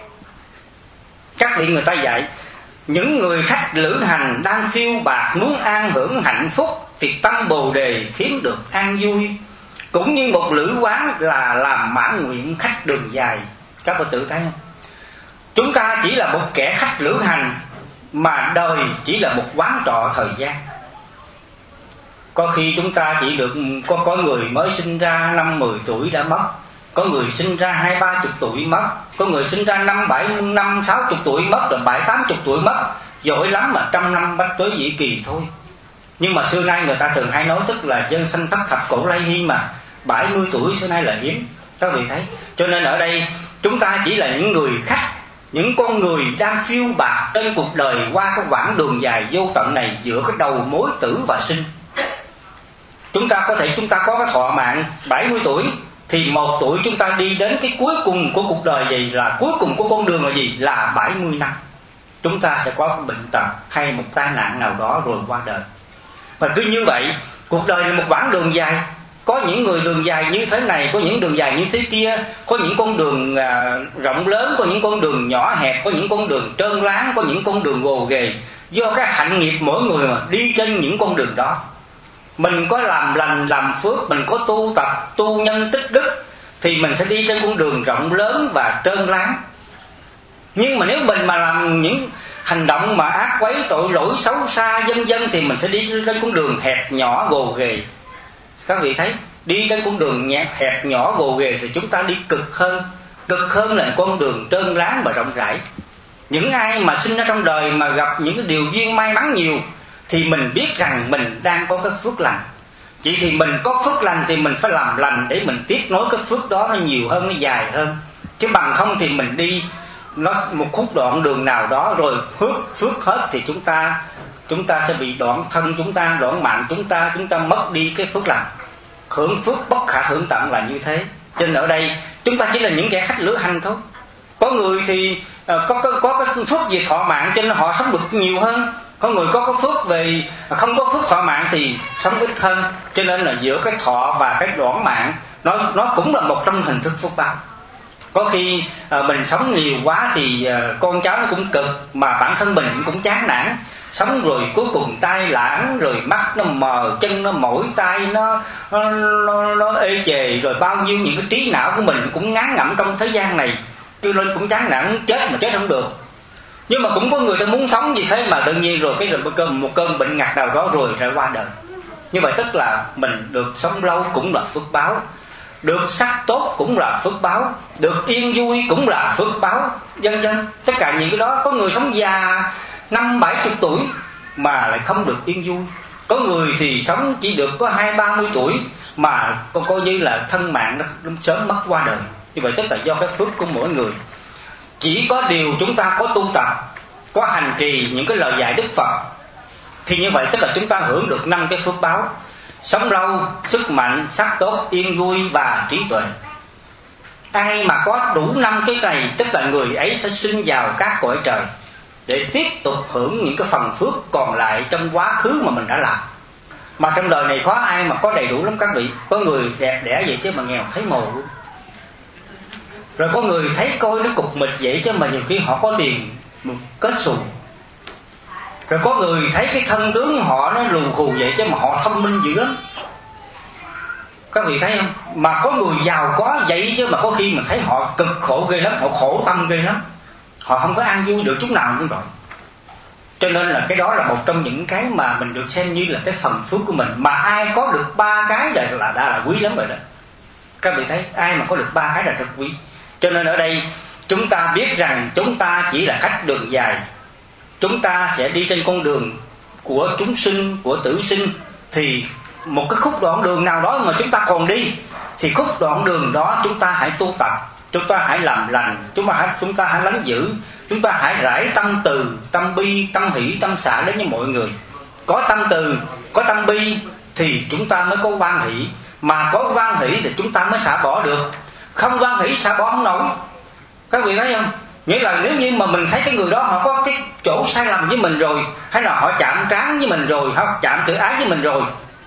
Các vị người ta dạy những người khách lữ hành đang phiêu bạt muốn an hưởng hạnh phúc thì tâm Bồ Đề khiến được an vui. Cũng như một lữ quán là làm mãn nguyện khách đường dài. Các Phật tử thấy không? Chúng ta chỉ là một kẻ khách lữ hành, mà đời chỉ là một quán trọ thời gian. Có khi chúng ta chỉ được có, có người mới sinh ra năm mười tuổi đã mất, có người sinh ra hai ba chục tuổi mất, có người sinh ra năm bảy năm sáu chục tuổi mất, rồi bảy tám chục tuổi mất, giỏi lắm mà trăm năm bách tuế dĩ kỳ thôi. Nhưng mà xưa nay người ta thường hay nói tức là dân sanh thất thập cổ lai hy, mà bảy mươi tuổi xưa nay là hiếm. Các vị thấy? Cho nên ở đây chúng ta chỉ là những người khách, những con người đang phiêu bạt trên cuộc đời qua cái quãng đường dài vô tận này, giữa cái đầu mối tử và sinh. Chúng ta có thể chúng ta có cái thọ mạng bảy mươi tuổi, thì một tuổi chúng ta đi đến cái cuối cùng của cuộc đời gì, là cuối cùng của con đường là gì? Là bảy mươi năm. Chúng ta sẽ có cái bệnh tật hay một tai nạn nào đó rồi qua đời. Và cứ như vậy, cuộc đời là một quãng đường dài. Có những người đường dài như thế này, có những đường dài như thế kia, có những con đường à, rộng lớn, có những con đường nhỏ hẹp, có những con đường trơn láng, có những con đường gồ ghề. Do cái hạnh nghiệp mỗi người mà đi trên những con đường đó. Mình có làm lành, làm phước, mình có tu tập, tu nhân tích đức, thì mình sẽ đi trên con đường rộng lớn và trơn láng. Nhưng mà nếu mình mà làm những hành động mà ác quấy, tội lỗi, xấu xa, vân vân, thì mình sẽ đi trên con đường hẹp nhỏ gồ ghề. Các vị thấy, đi trên con đường hẹp nhỏ gồ ghề thì chúng ta đi cực hơn. Cực hơn là con đường trơn láng và rộng rãi. Những ai mà sinh ra trong đời mà gặp những cái điều duyên may mắn nhiều thì mình biết rằng mình đang có cái phước lành. Chỉ thì mình có phước lành thì mình phải làm lành để mình tiếp nối cái phước đó nó nhiều hơn, nó dài hơn. Chứ bằng không thì mình đi nó một khúc đoạn đường nào đó rồi phước phước hết thì chúng ta chúng ta sẽ bị đoạn thân chúng ta, đoạn mạng chúng ta, chúng ta mất đi cái phước lành. Hưởng phước bất khả hưởng tận là như thế. Cho nên ở đây chúng ta chỉ là những kẻ khách lữ hành thôi. Có người thì uh, có, có, có cái phước về thọ mạng cho nên họ sống được nhiều hơn. Có người có cái phước về không có phước thọ mạng thì sống ít hơn. Cho nên là giữa cái thọ và cái đoạn mạng nó, nó cũng là một trong hình thức phước báo. Có khi uh, mình sống nhiều quá thì uh, con cháu nó cũng cực, mà bản thân mình cũng chán nản. Sống rồi cuối cùng tay lãng, rồi mắt nó mờ, chân nó mỏi, tay nó nó, nó nó ê chề, rồi bao nhiêu những cái trí não của mình cũng ngán ngẩm trong thế gian này, cho nên cũng chán nản, chết mà chết không được. Nhưng mà cũng có người ta muốn sống như thế mà đương nhiên rồi cái một cơn, một cơn bệnh ngặt nào đó rồi ra qua đời. Như vậy tức là mình được sống lâu cũng là phước báo, được sắc tốt cũng là phước báo, được yên vui cũng là phước báo, vân vân. Tất cả những cái đó, có người sống già năm bảy chục tuổi mà lại không được yên vui. Có người thì sống chỉ được có hai ba mươi tuổi mà coi, coi như là thân mạng nó sớm mất qua đời. Như vậy tức là do cái phước của mỗi người. Chỉ có điều chúng ta có tu tập, có hành trì những cái lời dạy Đức Phật, thì như vậy tức là chúng ta hưởng được năm cái phước báo: sống lâu, sức mạnh, sắc tốt, yên vui và trí tuệ. Ai mà có đủ năm cái này tức là người ấy sẽ sinh vào các cõi trời để tiếp tục hưởng những cái phần phước còn lại trong quá khứ mà mình đã làm. Mà trong đời này có ai mà có đầy đủ lắm các vị. Có người đẹp đẽ vậy chứ mà nghèo thấy mồ luôn. Rồi có người thấy coi nó cục mịch vậy chứ mà nhiều khi họ có tiền kết xù. Rồi có người thấy cái thân tướng họ nó lù khù vậy chứ mà họ thông minh dữ lắm. Các vị thấy không? Mà có người giàu có vậy chứ mà có khi mình thấy họ cực khổ ghê lắm, họ khổ tâm ghê lắm, họ không có an vui được chút nào như vậy. Cho nên là cái đó là một trong những cái mà mình được xem như là cái phần phước của mình. Mà ai có được ba cái là, là đã là quý lắm rồi đó. Các vị thấy, ai mà có được ba cái là rất quý. Cho nên ở đây chúng ta biết rằng chúng ta chỉ là khách đường dài. Chúng ta sẽ đi trên con đường của chúng sinh, của tử sinh. Thì một cái khúc đoạn đường nào đó mà chúng ta còn đi, thì khúc đoạn đường đó chúng ta hãy tu tập, chúng ta hãy làm lành, chúng ta hãy, chúng ta hãy lánh giữ, chúng ta hãy rải tâm từ, tâm bi, tâm hỷ, tâm xả đến với mọi người. Có tâm từ, có tâm bi thì chúng ta mới có hoan hỷ. Mà có hoan hỷ thì chúng ta mới xả bỏ được. Không hoan hỷ xả bỏ không nổi. Các vị thấy không? Nghĩa là nếu như mà mình thấy cái người đó họ có cái chỗ sai lầm với mình rồi, hay là họ chạm trán với mình rồi, họ chạm tự ái với mình rồi,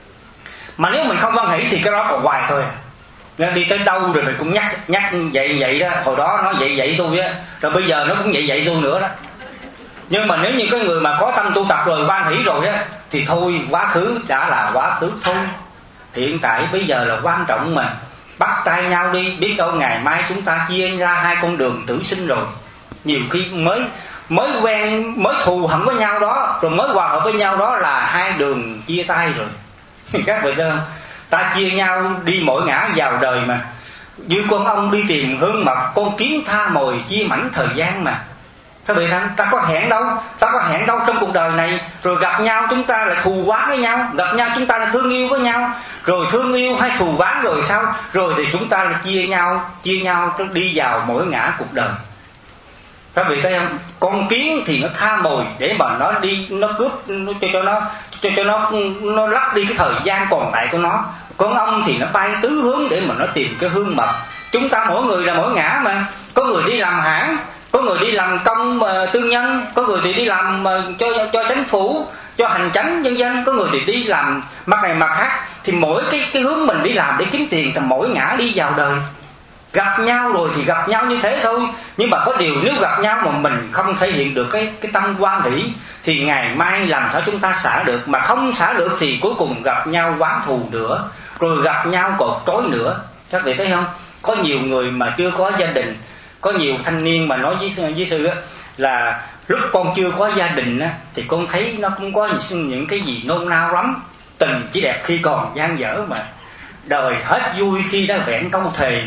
mà nếu mình không hoan hỷ thì cái đó còn hoài thôi. Nên đi tới đâu rồi mình cũng nhắc nhắc vậy vậy đó. Hồi đó nó vậy vậy tôi á, rồi bây giờ nó cũng vậy vậy tôi nữa đó. Nhưng mà nếu như cái người mà có tâm tu tập rồi, hoan hỷ rồi á, thì thôi, quá khứ đã là quá khứ thôi. Hiện tại bây giờ là quan trọng mà. Bắt tay nhau đi, biết đâu ngày mai chúng ta chia ra hai con đường tử sinh rồi. Nhiều khi mới mới quen, mới thù hận với nhau đó, rồi mới hòa hợp với nhau đó là hai đường chia tay rồi. Các vị thấy không? Ta chia nhau đi mỗi ngã vào đời mà. Như con ong đi tìm hương mật, con kiến tha mồi chia mảnh thời gian mà. Các vị thấy không? Ta có hẹn đâu, ta có hẹn đâu trong cuộc đời này. Rồi gặp nhau chúng ta lại thù oán với nhau, gặp nhau chúng ta lại thương yêu với nhau, rồi thương yêu hay thù oán rồi sao? Rồi thì chúng ta lại chia nhau, chia nhau đi vào mỗi ngã cuộc đời. Các vị thấy không? Con kiến thì nó tha mồi để mà nó đi, nó cướp, nó cho cho nó cho cho nó nó lấp đi cái thời gian còn lại của nó. Con ong thì nó bay tứ hướng để mà nó tìm cái hương mật. Chúng ta mỗi người là mỗi ngã mà. Có người đi làm hãng, có người đi làm công uh, tư nhân, có người thì đi làm uh, cho cho chính phủ, cho hành chánh nhân dân, có người thì đi làm mặt này mặt khác. Thì mỗi cái cái hướng mình đi làm để kiếm tiền thì mỗi ngã đi vào đời. Gặp nhau rồi thì gặp nhau như thế thôi. Nhưng mà có điều nếu gặp nhau mà mình không thể hiện được cái cái tâm hoan hỷ thì ngày mai làm sao chúng ta xả được. Mà không xả được thì cuối cùng gặp nhau oán thù nữa, rồi gặp nhau cột trói nữa. Các vị thấy không? Có nhiều người mà chưa có gia đình, có nhiều thanh niên mà nói với, với sư á, là lúc con chưa có gia đình á, thì con thấy nó cũng có những cái gì nôn nao lắm. Tình chỉ đẹp khi còn dang dở mà, đời hết vui khi đã vẹn câu thề mà.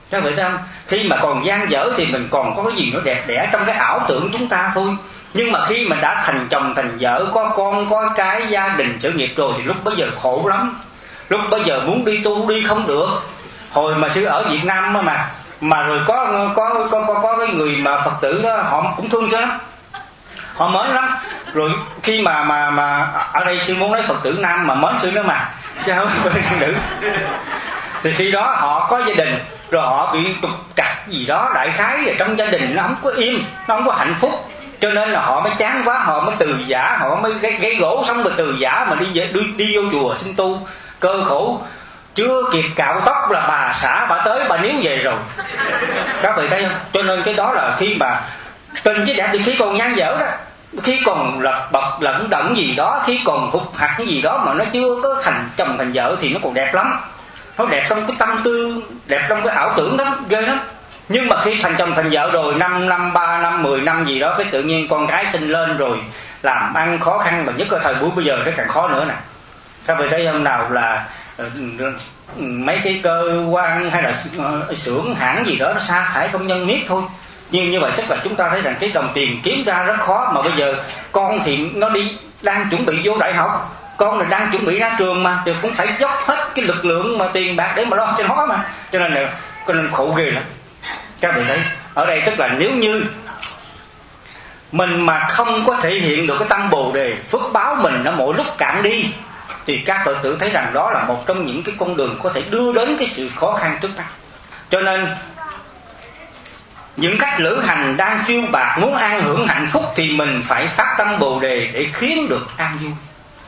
Các vị thấy không? Khi mà còn dang dở thì mình còn có cái gì nó đẹp đẽ trong cái ảo tưởng chúng ta thôi. Nhưng mà khi mình đã thành chồng thành vợ, có con có cái, gia đình sự nghiệp rồi, thì lúc bấy giờ khổ lắm. Lúc bấy giờ muốn đi tu đi không được. Hồi mà sư ở Việt Nam mà mà rồi có có có có, có cái người mà Phật tử đó, họ cũng thương sư lắm, họ mến lắm. Rồi khi mà mà mà ở đây sư muốn lấy Phật tử nam mà mến sư nữa mà, chứ không phải Phật tử. Thì khi đó họ có gia đình rồi, họ bị trục trặc gì đó, đại khái là trong gia đình nó không có im, nó không có hạnh phúc, cho nên là họ mới chán quá, họ mới từ giả, họ mới gây, gây gỗ xong rồi từ giả mà đi, đi đi vô chùa xin tu. Cơ khổ chưa kịp cạo tóc là bà xã bà tới bà níu về rồi. Các vị thấy không? Cho nên cái đó là khi mà tình chứ đẹp thì khi còn dang dở đó, khi còn lật bật lẫn đẫn gì đó, khi còn hụt hạt cái gì đó mà nó chưa có thành chồng thành vợ thì nó còn đẹp lắm. Nó đẹp trong cái tâm tư, đẹp trong cái ảo tưởng đó, ghê lắm. Nhưng mà khi thành chồng thành vợ rồi, năm năm, ba năm, mười năm gì đó, cái tự nhiên con gái sinh lên rồi, làm ăn khó khăn, mà nhất là thời buổi bây giờ cái càng khó nữa nè. Các vị thấy hôm nào là mấy cái cơ quan hay là xưởng hãng gì đó nó sa thải công nhân miết thôi. Nhưng như vậy tức là chúng ta thấy rằng cái đồng tiền kiếm ra rất khó. Mà bây giờ con thì nó đi đang chuẩn bị vô đại học, con là đang chuẩn bị ra trường mà, thì cũng phải dốc hết cái lực lượng mà tiền bạc để mà lo cho nó mà. Cho nên là cho nên khổ ghê lắm. Các vị thấy ở đây tức là nếu như mình mà không có thể hiện được cái tâm Bồ Đề, phước báo mình nó mỗi lúc cạn đi, thì các Phật tử thấy rằng đó là một trong những cái con đường có thể đưa đến cái sự khó khăn trước mắt. Cho nên những cách lữ hành đang phiêu bạc muốn an hưởng hạnh phúc thì mình phải phát tâm Bồ Đề để khiến được an vui.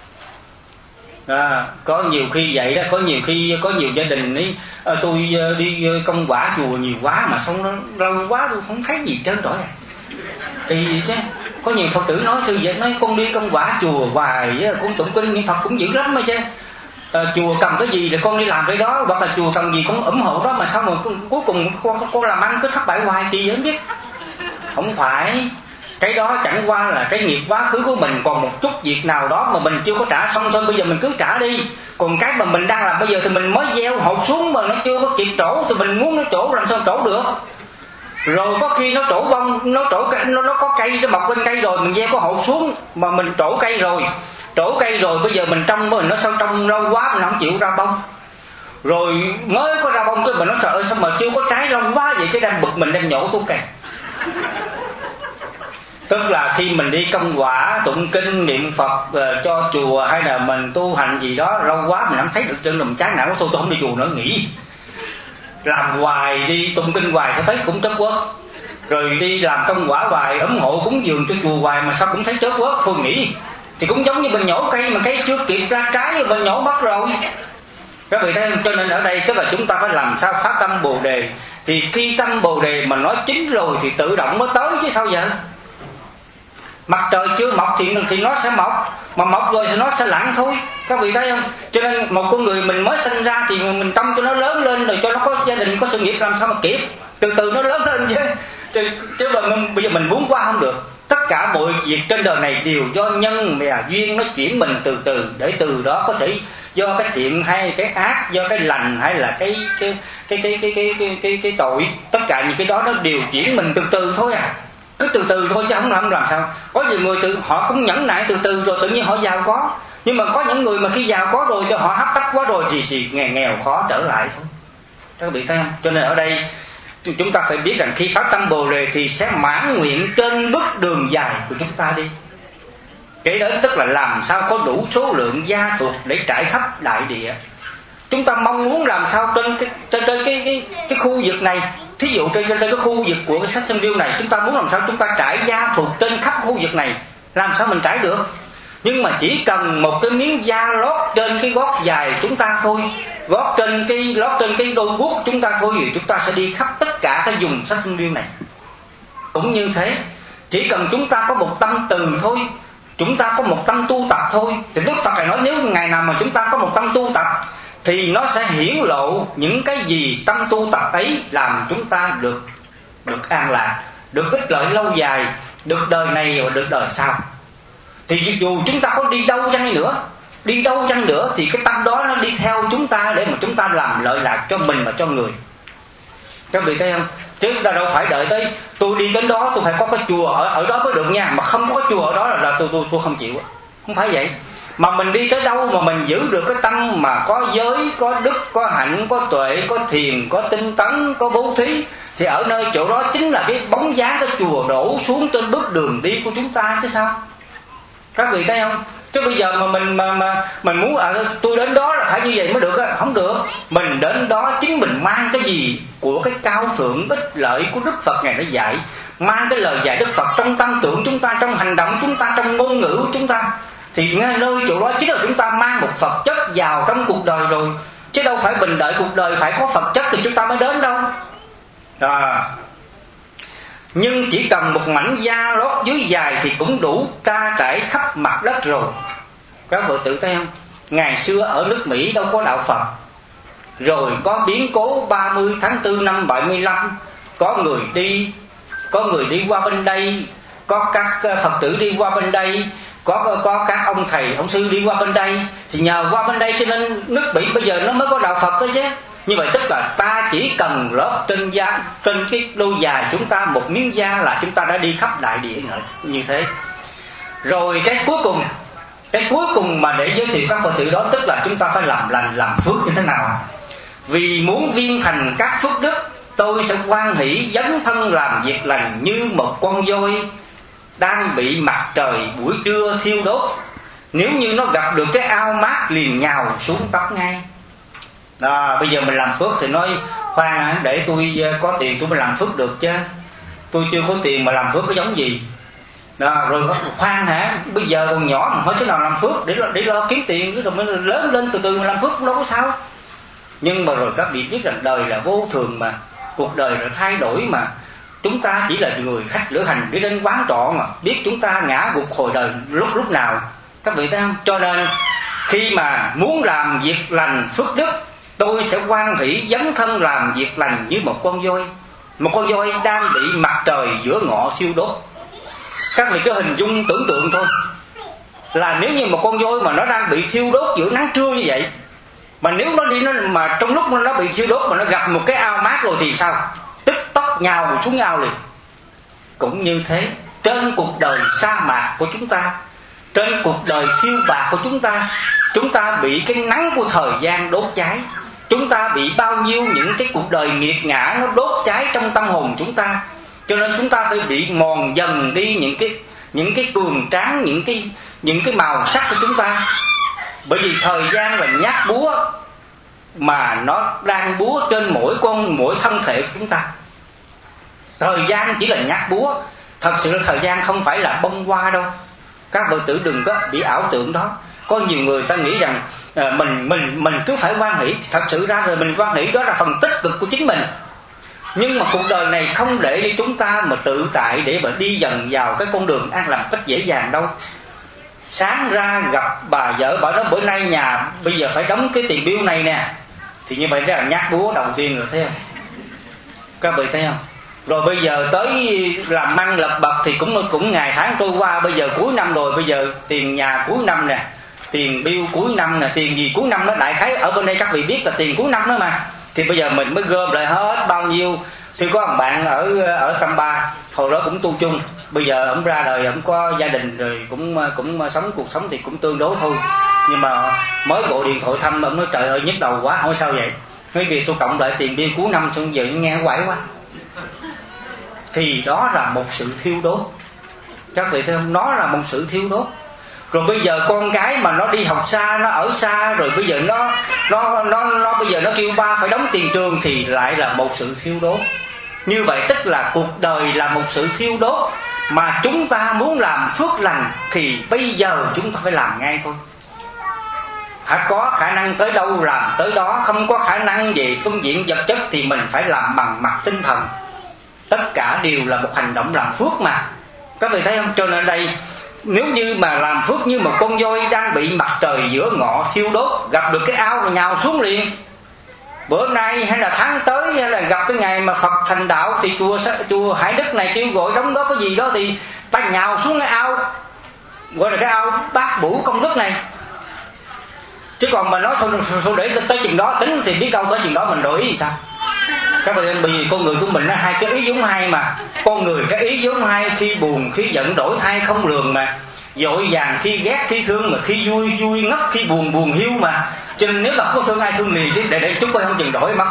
À, có nhiều khi vậy đó, có nhiều khi có nhiều gia đình ấy, à, tôi đi công quả chùa nhiều quá mà xong nó lâu quá tôi không thấy gì trơn trọi. Kỳ gì chứ. Có nhiều Phật tử nói sư vậy, nói con đi công quả chùa hoài, con tụng kinh niệm Phật cũng dữ lắm mà chứ. À, chùa cần cái gì thì con đi làm cái đó, hoặc là chùa cần gì cũng ủng hộ đó, mà sao mà cuối cùng con, con làm ăn cứ thất bại hoài, kỳ vậy không biết. Không phải, cái đó chẳng qua là cái nghiệp quá khứ của mình còn một chút việc nào đó mà mình chưa có trả xong thôi, bây giờ mình cứ trả đi. Còn cái mà mình đang làm bây giờ thì mình mới gieo hột xuống mà nó chưa có kịp trổ, thì mình muốn nó trổ làm sao trổ được. Rồi có khi nó trổ bông, nó trổ nó, nó có cây, nó mọc lên cây rồi, mình gieo có hột xuống mà mình trổ cây rồi, trổ cây rồi bây giờ mình trông mình nó sao trông lâu quá mình không chịu ra bông. Rồi mới có ra bông cái mình nói trời ơi sao mà chưa có trái lâu quá vậy, cái đang bực mình đem nhổ tu cây. Tức là khi mình đi công quả tụng kinh niệm Phật uh, cho chùa hay là mình tu hành gì đó lâu quá mình không thấy được chân, mình chán nản thôi, tôi không đi chùa nữa nghỉ. Làm hoài đi tụng kinh hoài tôi thấy cũng trớt quớt, rồi đi làm công quả hoài ủng hộ cúng dường cho chùa hoài mà sao cũng thấy trớt quớt, thôi nghỉ. Thì cũng giống như mình nhổ cây mà cây chưa kịp ra trái mình nhổ mất rồi. Các vị thấy không? Cho nên ở đây tức là chúng ta phải làm sao phát tâm Bồ Đề. Thì khi tâm Bồ Đề mà nói chính rồi thì tự động mới tới chứ sao vậy. Mặt trời chưa mọc thì, thì nó sẽ mọc, mà mọc rồi thì nó sẽ lặn thôi. Các vị thấy không? Cho nên một con người mình mới sinh ra thì mình trông cho nó lớn lên, rồi cho nó có gia đình, có sự nghiệp làm sao mà kịp. Từ từ nó lớn lên chứ. Chứ, chứ mà mình, bây giờ mình muốn qua không được. Tất cả mọi việc trên đời này đều do nhân và duyên nó chuyển mình từ từ, để từ đó có thể do cái thiện hay cái ác, do cái lành hay là cái cái cái cái cái cái cái, cái, cái tội, tất cả những cái đó nó điều chuyển mình từ từ thôi à. Cứ từ từ thôi chứ không làm làm sao. Có nhiều người từ họ cũng nhẫn nại từ từ rồi tự nhiên họ giàu có. Nhưng mà có những người mà khi giàu có rồi cho họ hấp tấp quá rồi thì gì nghèo, nghèo khó trở lại thôi. Các vị thấy không? Cho nên ở đây chúng ta phải biết rằng khi phát tâm Bồ Đề thì sẽ mãn nguyện trên bước đường dài của chúng ta đi. Cái đó tức là làm sao có đủ số lượng gia thuộc để trải khắp đại địa. Chúng ta mong muốn làm sao trên cái trên, trên cái, cái cái khu vực này, thí dụ trên, trên cái khu vực của cái Saxonville này, chúng ta muốn làm sao chúng ta trải gia thuộc trên khắp khu vực này, làm sao mình trải được. Nhưng mà chỉ cần một cái miếng da lót trên cái gót dài chúng ta thôi, gót trên cái lót trên cái đôi guốc của chúng ta thôi, thì chúng ta sẽ đi khắp tất cả cái vùng Saxonville này. Cũng như thế, chỉ cần chúng ta có một tâm từ thôi, chúng ta có một tâm tu tập thôi, thì Đức Phật lại nói nếu ngày nào mà chúng ta có một tâm tu tập thì nó sẽ hiển lộ những cái gì tâm tu tập ấy làm chúng ta được được an lạc, được ích lợi lâu dài, được đời này và được đời sau. Thì dù chúng ta có đi đâu chăng nữa, đi đâu chăng nữa thì cái tâm đó nó đi theo chúng ta để mà chúng ta làm lợi lạc cho mình và cho người. Các vị thấy không? Chứ đâu phải đợi tới tôi đi đến đó tôi phải có cái chùa ở ở đó mới được nha, mà không có chùa ở đó là, là tôi tôi tôi không chịu. Không phải vậy. Mà mình đi tới đâu mà mình giữ được cái tâm mà có giới, có đức, có hạnh, có tuệ, có thiền, có tinh tấn, có bố thí, thì ở nơi chỗ đó chính là cái bóng dáng cái chùa đổ xuống trên bước đường đi của chúng ta chứ sao? Các vị thấy không? Chứ bây giờ mà mình mà mà mình muốn à, tôi đến đó là phải như vậy mới được á, không được. Mình đến đó chính mình mang cái gì của cái cao thượng ích lợi của Đức Phật Ngài đã dạy, mang cái lời dạy Đức Phật trong tâm tưởng chúng ta, trong hành động chúng ta, trong ngôn ngữ của chúng ta, thì ngay nơi chỗ đó chính là chúng ta mang một Phật chất vào trong cuộc đời rồi. Chứ đâu phải mình đợi cuộc đời phải có Phật chất thì chúng ta mới đến đâu. À, nhưng chỉ cần một mảnh da lót dưới dài thì cũng đủ tra trải khắp mặt đất rồi. Các vị tự thấy không? Ngày xưa ở nước Mỹ đâu có đạo Phật, rồi có biến cố ba mươi tháng tư năm bảy mươi lăm, có người đi có người đi qua bên đây, có các Phật tử đi qua bên đây, có có các ông thầy ông sư đi qua bên đây, thì nhờ qua bên đây cho nên nước Mỹ bây giờ nó mới có đạo Phật đó chứ. Như vậy tức là ta chỉ cần lót trên da, trên cái đôi giày chúng ta một miếng da là chúng ta đã đi khắp đại địa như thế. Rồi cái cuối cùng, cái cuối cùng mà để giới thiệu các Phật tử đó, tức là chúng ta phải làm lành làm phước như thế nào. Vì muốn viên thành các phước đức, tôi sẽ hoan hỷ dấn thân làm việc lành như một con voi đang bị mặt trời buổi trưa thiêu đốt. Nếu như nó gặp được cái ao mát liền nhào xuống tắm ngay. À, bây giờ mình làm phước thì nói khoan để tôi có tiền tôi mới làm phước được chứ, tôi chưa có tiền mà làm phước có giống gì. À, rồi khoan hả, bây giờ còn nhỏ mà hỏi thế nào làm phước để để lo kiếm tiền, rồi mới lớn lên từ từ mà làm phước cũng đâu có sao. Nhưng mà rồi các vị biết rằng đời là vô thường mà, cuộc đời là thay đổi mà. Chúng ta chỉ là người khách lữ hành đi đến quán trọ mà, biết chúng ta ngã gục hồi đời lúc lúc nào. Các vị thấy không? Cho nên khi mà muốn làm việc lành phước đức, tôi sẽ hoan hỷ dấn thân làm việc lành như một con voi. Một con voi đang bị mặt trời giữa ngọ thiêu đốt. Các vị cứ hình dung tưởng tượng thôi, là nếu như một con voi mà nó đang bị thiêu đốt giữa nắng trưa như vậy, mà nếu nó đi nó mà trong lúc nó bị thiêu đốt mà nó gặp một cái ao mát rồi thì sao? Tức tốc nhào xuống ao liền. Cũng như thế, trên cuộc đời sa mạc của chúng ta, trên cuộc đời phiêu bạc của chúng ta, chúng ta bị cái nắng của thời gian đốt cháy. Chúng ta bị bao nhiêu những cái cuộc đời nghiệt ngã nó đốt cháy trong tâm hồn chúng ta. Cho nên chúng ta phải bị mòn dần đi những cái những cái cường tráng, những cái những cái màu sắc của chúng ta. Bởi vì thời gian là nhát búa mà nó đang búa trên mỗi con mỗi thân thể của chúng ta. Thời gian chỉ là nhát búa, thật sự là thời gian không phải là bông hoa đâu. Các Phật tử đừng có bị ảo tưởng đó. Có nhiều người ta nghĩ rằng à, mình mình mình cứ phải hoan hỷ. Thật sự ra rồi mình hoan hỷ đó là phần tích cực của chính mình. Nhưng mà cuộc đời này không để cho chúng ta mà tự tại để mà đi dần vào cái con đường an lạc cách dễ dàng đâu. Sáng ra gặp bà vợ bảo đó bữa nay nhà bây giờ phải đóng cái tiền bill này nè, thì như vậy là nhát búa đầu tiên rồi, thấy không? Các vị thấy không? Rồi bây giờ tới làm ăn lật bật thì cũng cũng ngày tháng trôi qua, bây giờ cuối năm rồi, bây giờ tiền nhà cuối năm nè, tiền bill cuối năm nè, tiền gì cuối năm nó đại khái ở bên đây các vị biết là tiền cuối năm đó mà. Thì bây giờ mình mới gom lại hết bao nhiêu. Sư có một bạn ở ở Tam Ba, hồi đó cũng tu chung, bây giờ ông ra đời, ông có gia đình rồi, cũng cũng sống cuộc sống thì cũng tương đối thôi. Nhưng mà mới gọi điện thoại thăm, ông nói trời ơi nhức đầu quá. Hỏi sao vậy? Nói vì tôi cộng lại tiền bill cuối năm xong giờ nghe quải quá. Thì đó là một sự thiêu đốt. Các vị thấy không? Nó là một sự thiêu đốt. Rồi bây giờ con cái mà nó đi học xa, nó ở xa, rồi bây giờ nó nó nó nó bây giờ nó kêu ba phải đóng tiền trường thì lại là một sự thiêu đốt. Như vậy tức là cuộc đời là một sự thiêu đốt, mà chúng ta muốn làm phước lành thì bây giờ chúng ta phải làm ngay thôi. Hãy có khả năng tới đâu làm tới đó, không có khả năng về phương diện vật chất thì mình phải làm bằng mặt tinh thần. Tất cả đều là một hành động làm phước mà. Các vị thấy không? Cho nên đây, nếu như mà làm phước như một con voi đang bị mặt trời giữa ngọ thiêu đốt, gặp được cái ao rồi nhào xuống liền. Bữa nay hay là tháng tới hay là gặp cái ngày mà Phật thành đạo thì chùa chùa Hải Đức này kêu gọi đóng góp cái gì đó thì ta nhào xuống cái ao, gọi là cái ao bát bủ công đức này. Chứ còn mà nói thôi, thôi để tới chừng đó tính thì biết đâu tới chừng đó mình đổi ý thì sao? Các bạn bởi vì con người của mình nó hai cái ý giống hai mà. Con người cái ý giống hai, khi buồn khi giận đổi thay không lường mà, dội vàng khi ghét khi thương, mà khi vui vui ngất, khi buồn buồn hiu mà. Cho nên nếu mà có thương ai thương liền chứ, để để chúng tôi không chừng đổi mất.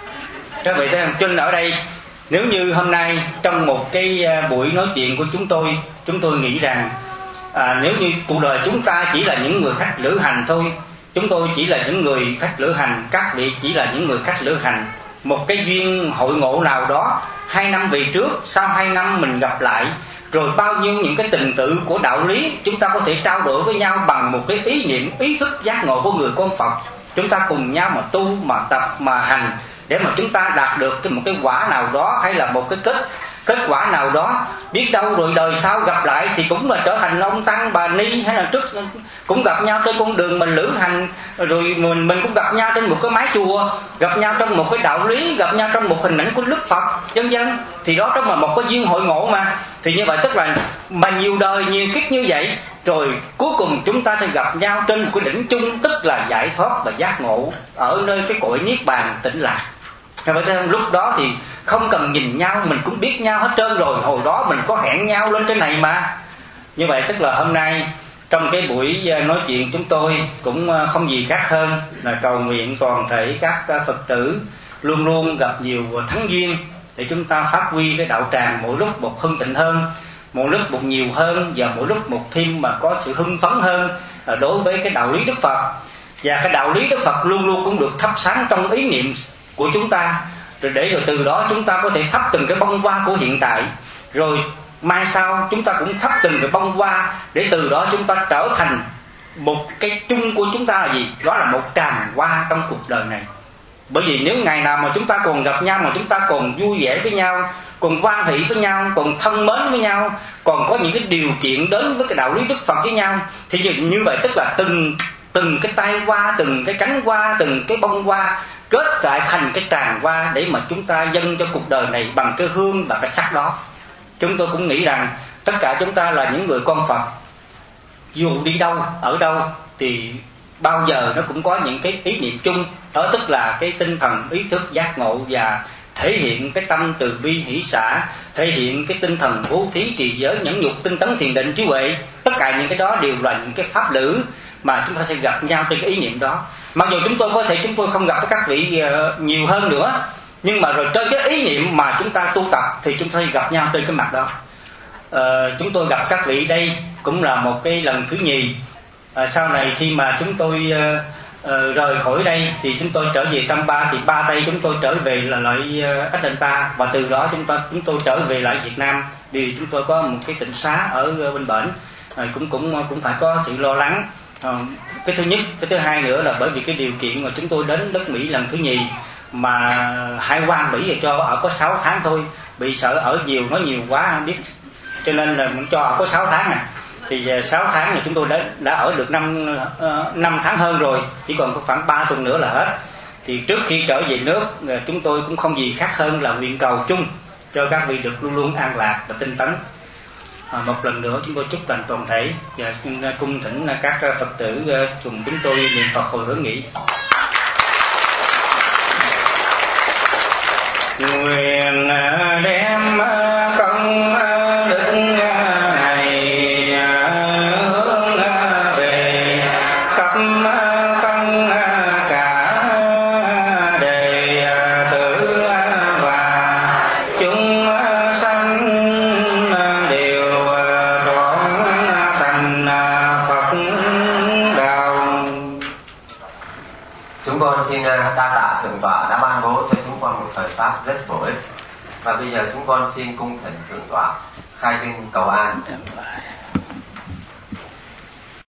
Các vị thấy không? Cho nên ở đây nếu như hôm nay trong một cái buổi nói chuyện của chúng tôi, chúng tôi nghĩ rằng à, nếu như cuộc đời chúng ta chỉ là những người khách lữ hành thôi, chúng tôi chỉ là những người khách lữ hành, các vị chỉ là những người khách lữ hành. Một cái duyên hội ngộ nào đó hai năm về trước, sau hai năm mình gặp lại, rồi bao nhiêu những cái tình tự của đạo lý chúng ta có thể trao đổi với nhau bằng một cái ý niệm, ý thức giác ngộ của người con Phật. Chúng ta cùng nhau mà tu, mà tập, mà hành, để mà chúng ta đạt được cái một cái quả nào đó, hay là một cái kết kết quả nào đó. Biết đâu rồi đời sau gặp lại thì cũng là trở thành ông tăng bà ni, hay là trước cũng gặp nhau trên con đường mình lữ hành, rồi mình mình cũng gặp nhau trên một cái mái chùa, gặp nhau trong một cái đạo lý, gặp nhau trong một hình ảnh của Đức Phật vân vân. Thì đó trong là một cái duyên hội ngộ mà. Thì như vậy tức là mà nhiều đời nhiều kiếp như vậy, rồi cuối cùng chúng ta sẽ gặp nhau trên một cái đỉnh chung, tức là giải thoát và giác ngộ ở nơi cái cõi niết bàn tĩnh lạc. Các bạn thấy không? Lúc đó thì không cần nhìn nhau, mình cũng biết nhau hết trơn rồi. Hồi đó mình có hẹn nhau lên trên này mà. Như vậy tức là hôm nay trong cái buổi nói chuyện chúng tôi cũng không gì khác hơn là cầu nguyện toàn thể các Phật tử luôn luôn gặp nhiều thắng duyên, để chúng ta phát huy cái đạo tràng mỗi lúc một hưng tịnh hơn, mỗi lúc một nhiều hơn, và mỗi lúc một thêm mà có sự hưng phấn hơn đối với cái đạo lý Đức Phật. Và cái đạo lý Đức Phật luôn luôn cũng được thắp sáng trong ý niệm của chúng ta, rồi để rồi từ đó chúng ta có thể thắp từng cái bông hoa của hiện tại, rồi mai sau chúng ta cũng thắp từng cái bông hoa, để từ đó chúng ta trở thành một cái chung của chúng ta là gì? Đó là một tràng hoa trong cuộc đời này. Bởi vì nếu ngày nào mà chúng ta còn gặp nhau, mà chúng ta còn vui vẻ với nhau, còn hoan hỷ với nhau, còn thân mến với nhau, còn có những cái điều kiện đến với cái đạo lý Đức Phật với nhau, thì như, như vậy tức là từng từng cái tay hoa, từng cái cánh hoa, từng cái bông hoa kết lại thành cái tràng hoa, để mà chúng ta dâng cho cuộc đời này bằng cái hương và cái sắc đó. Chúng tôi cũng nghĩ rằng tất cả chúng ta là những người con Phật, dù đi đâu ở đâu thì bao giờ nó cũng có những cái ý niệm chung, đó tức là cái tinh thần ý thức giác ngộ, và thể hiện cái tâm từ bi hỷ xả, thể hiện cái tinh thần bố thí trì giới nhẫn nhục tinh tấn thiền định trí huệ. Tất cả những cái đó đều là những cái pháp lữ mà chúng ta sẽ gặp nhau trên cái ý niệm đó. Mặc dù chúng tôi có thể chúng tôi không gặp với các vị nhiều hơn nữa, nhưng mà rồi trên cái ý niệm mà chúng ta tu tập thì chúng ta sẽ gặp nhau trên cái mặt đó. Ờ, chúng tôi gặp các vị đây cũng là một cái lần thứ nhì. À, sau này khi mà chúng tôi uh, uh, rời khỏi đây thì chúng tôi trở về Tam Ba, thì ba Tây chúng tôi trở về là lại uh, Atlanta, và từ đó chúng ta chúng tôi trở về lại Việt Nam, vì chúng tôi có một cái tịnh xá ở uh, bên bển, uh, cũng cũng cũng phải có sự lo lắng. Uh, cái thứ nhất, cái thứ hai nữa là bởi vì cái điều kiện mà chúng tôi đến đất Mỹ lần thứ nhì, mà hải quan Mỹ cho ở có sáu tháng thôi, bị sợ ở nhiều nói nhiều quá không biết, cho nên là muốn cho ở có sáu tháng à. Thì sáu tháng này chúng tôi đã đã ở được năm năm tháng hơn rồi, chỉ còn có khoảng ba tuần nữa là hết. Thì trước khi trở về nước, chúng tôi cũng không gì khác hơn là nguyện cầu chung cho các vị được luôn luôn an lạc và tinh tấn. À, một lần nữa chúng tôi chúc lành toàn thể, và cung thỉnh các Phật tử cùng chúng tôi niệm Phật hồi hướng nghị. Nguyện đem công đức này hướng về khắp tân cả đệ tử và chúng sanh đều trọn thành Phật đạo. Chúng con xin đa tạ Thượng tọa đã ban bố cho chúng con một thời pháp rất bổ ích, và bây giờ chúng con xin cung thỉnh Thượng tọa khai kinh cầu an.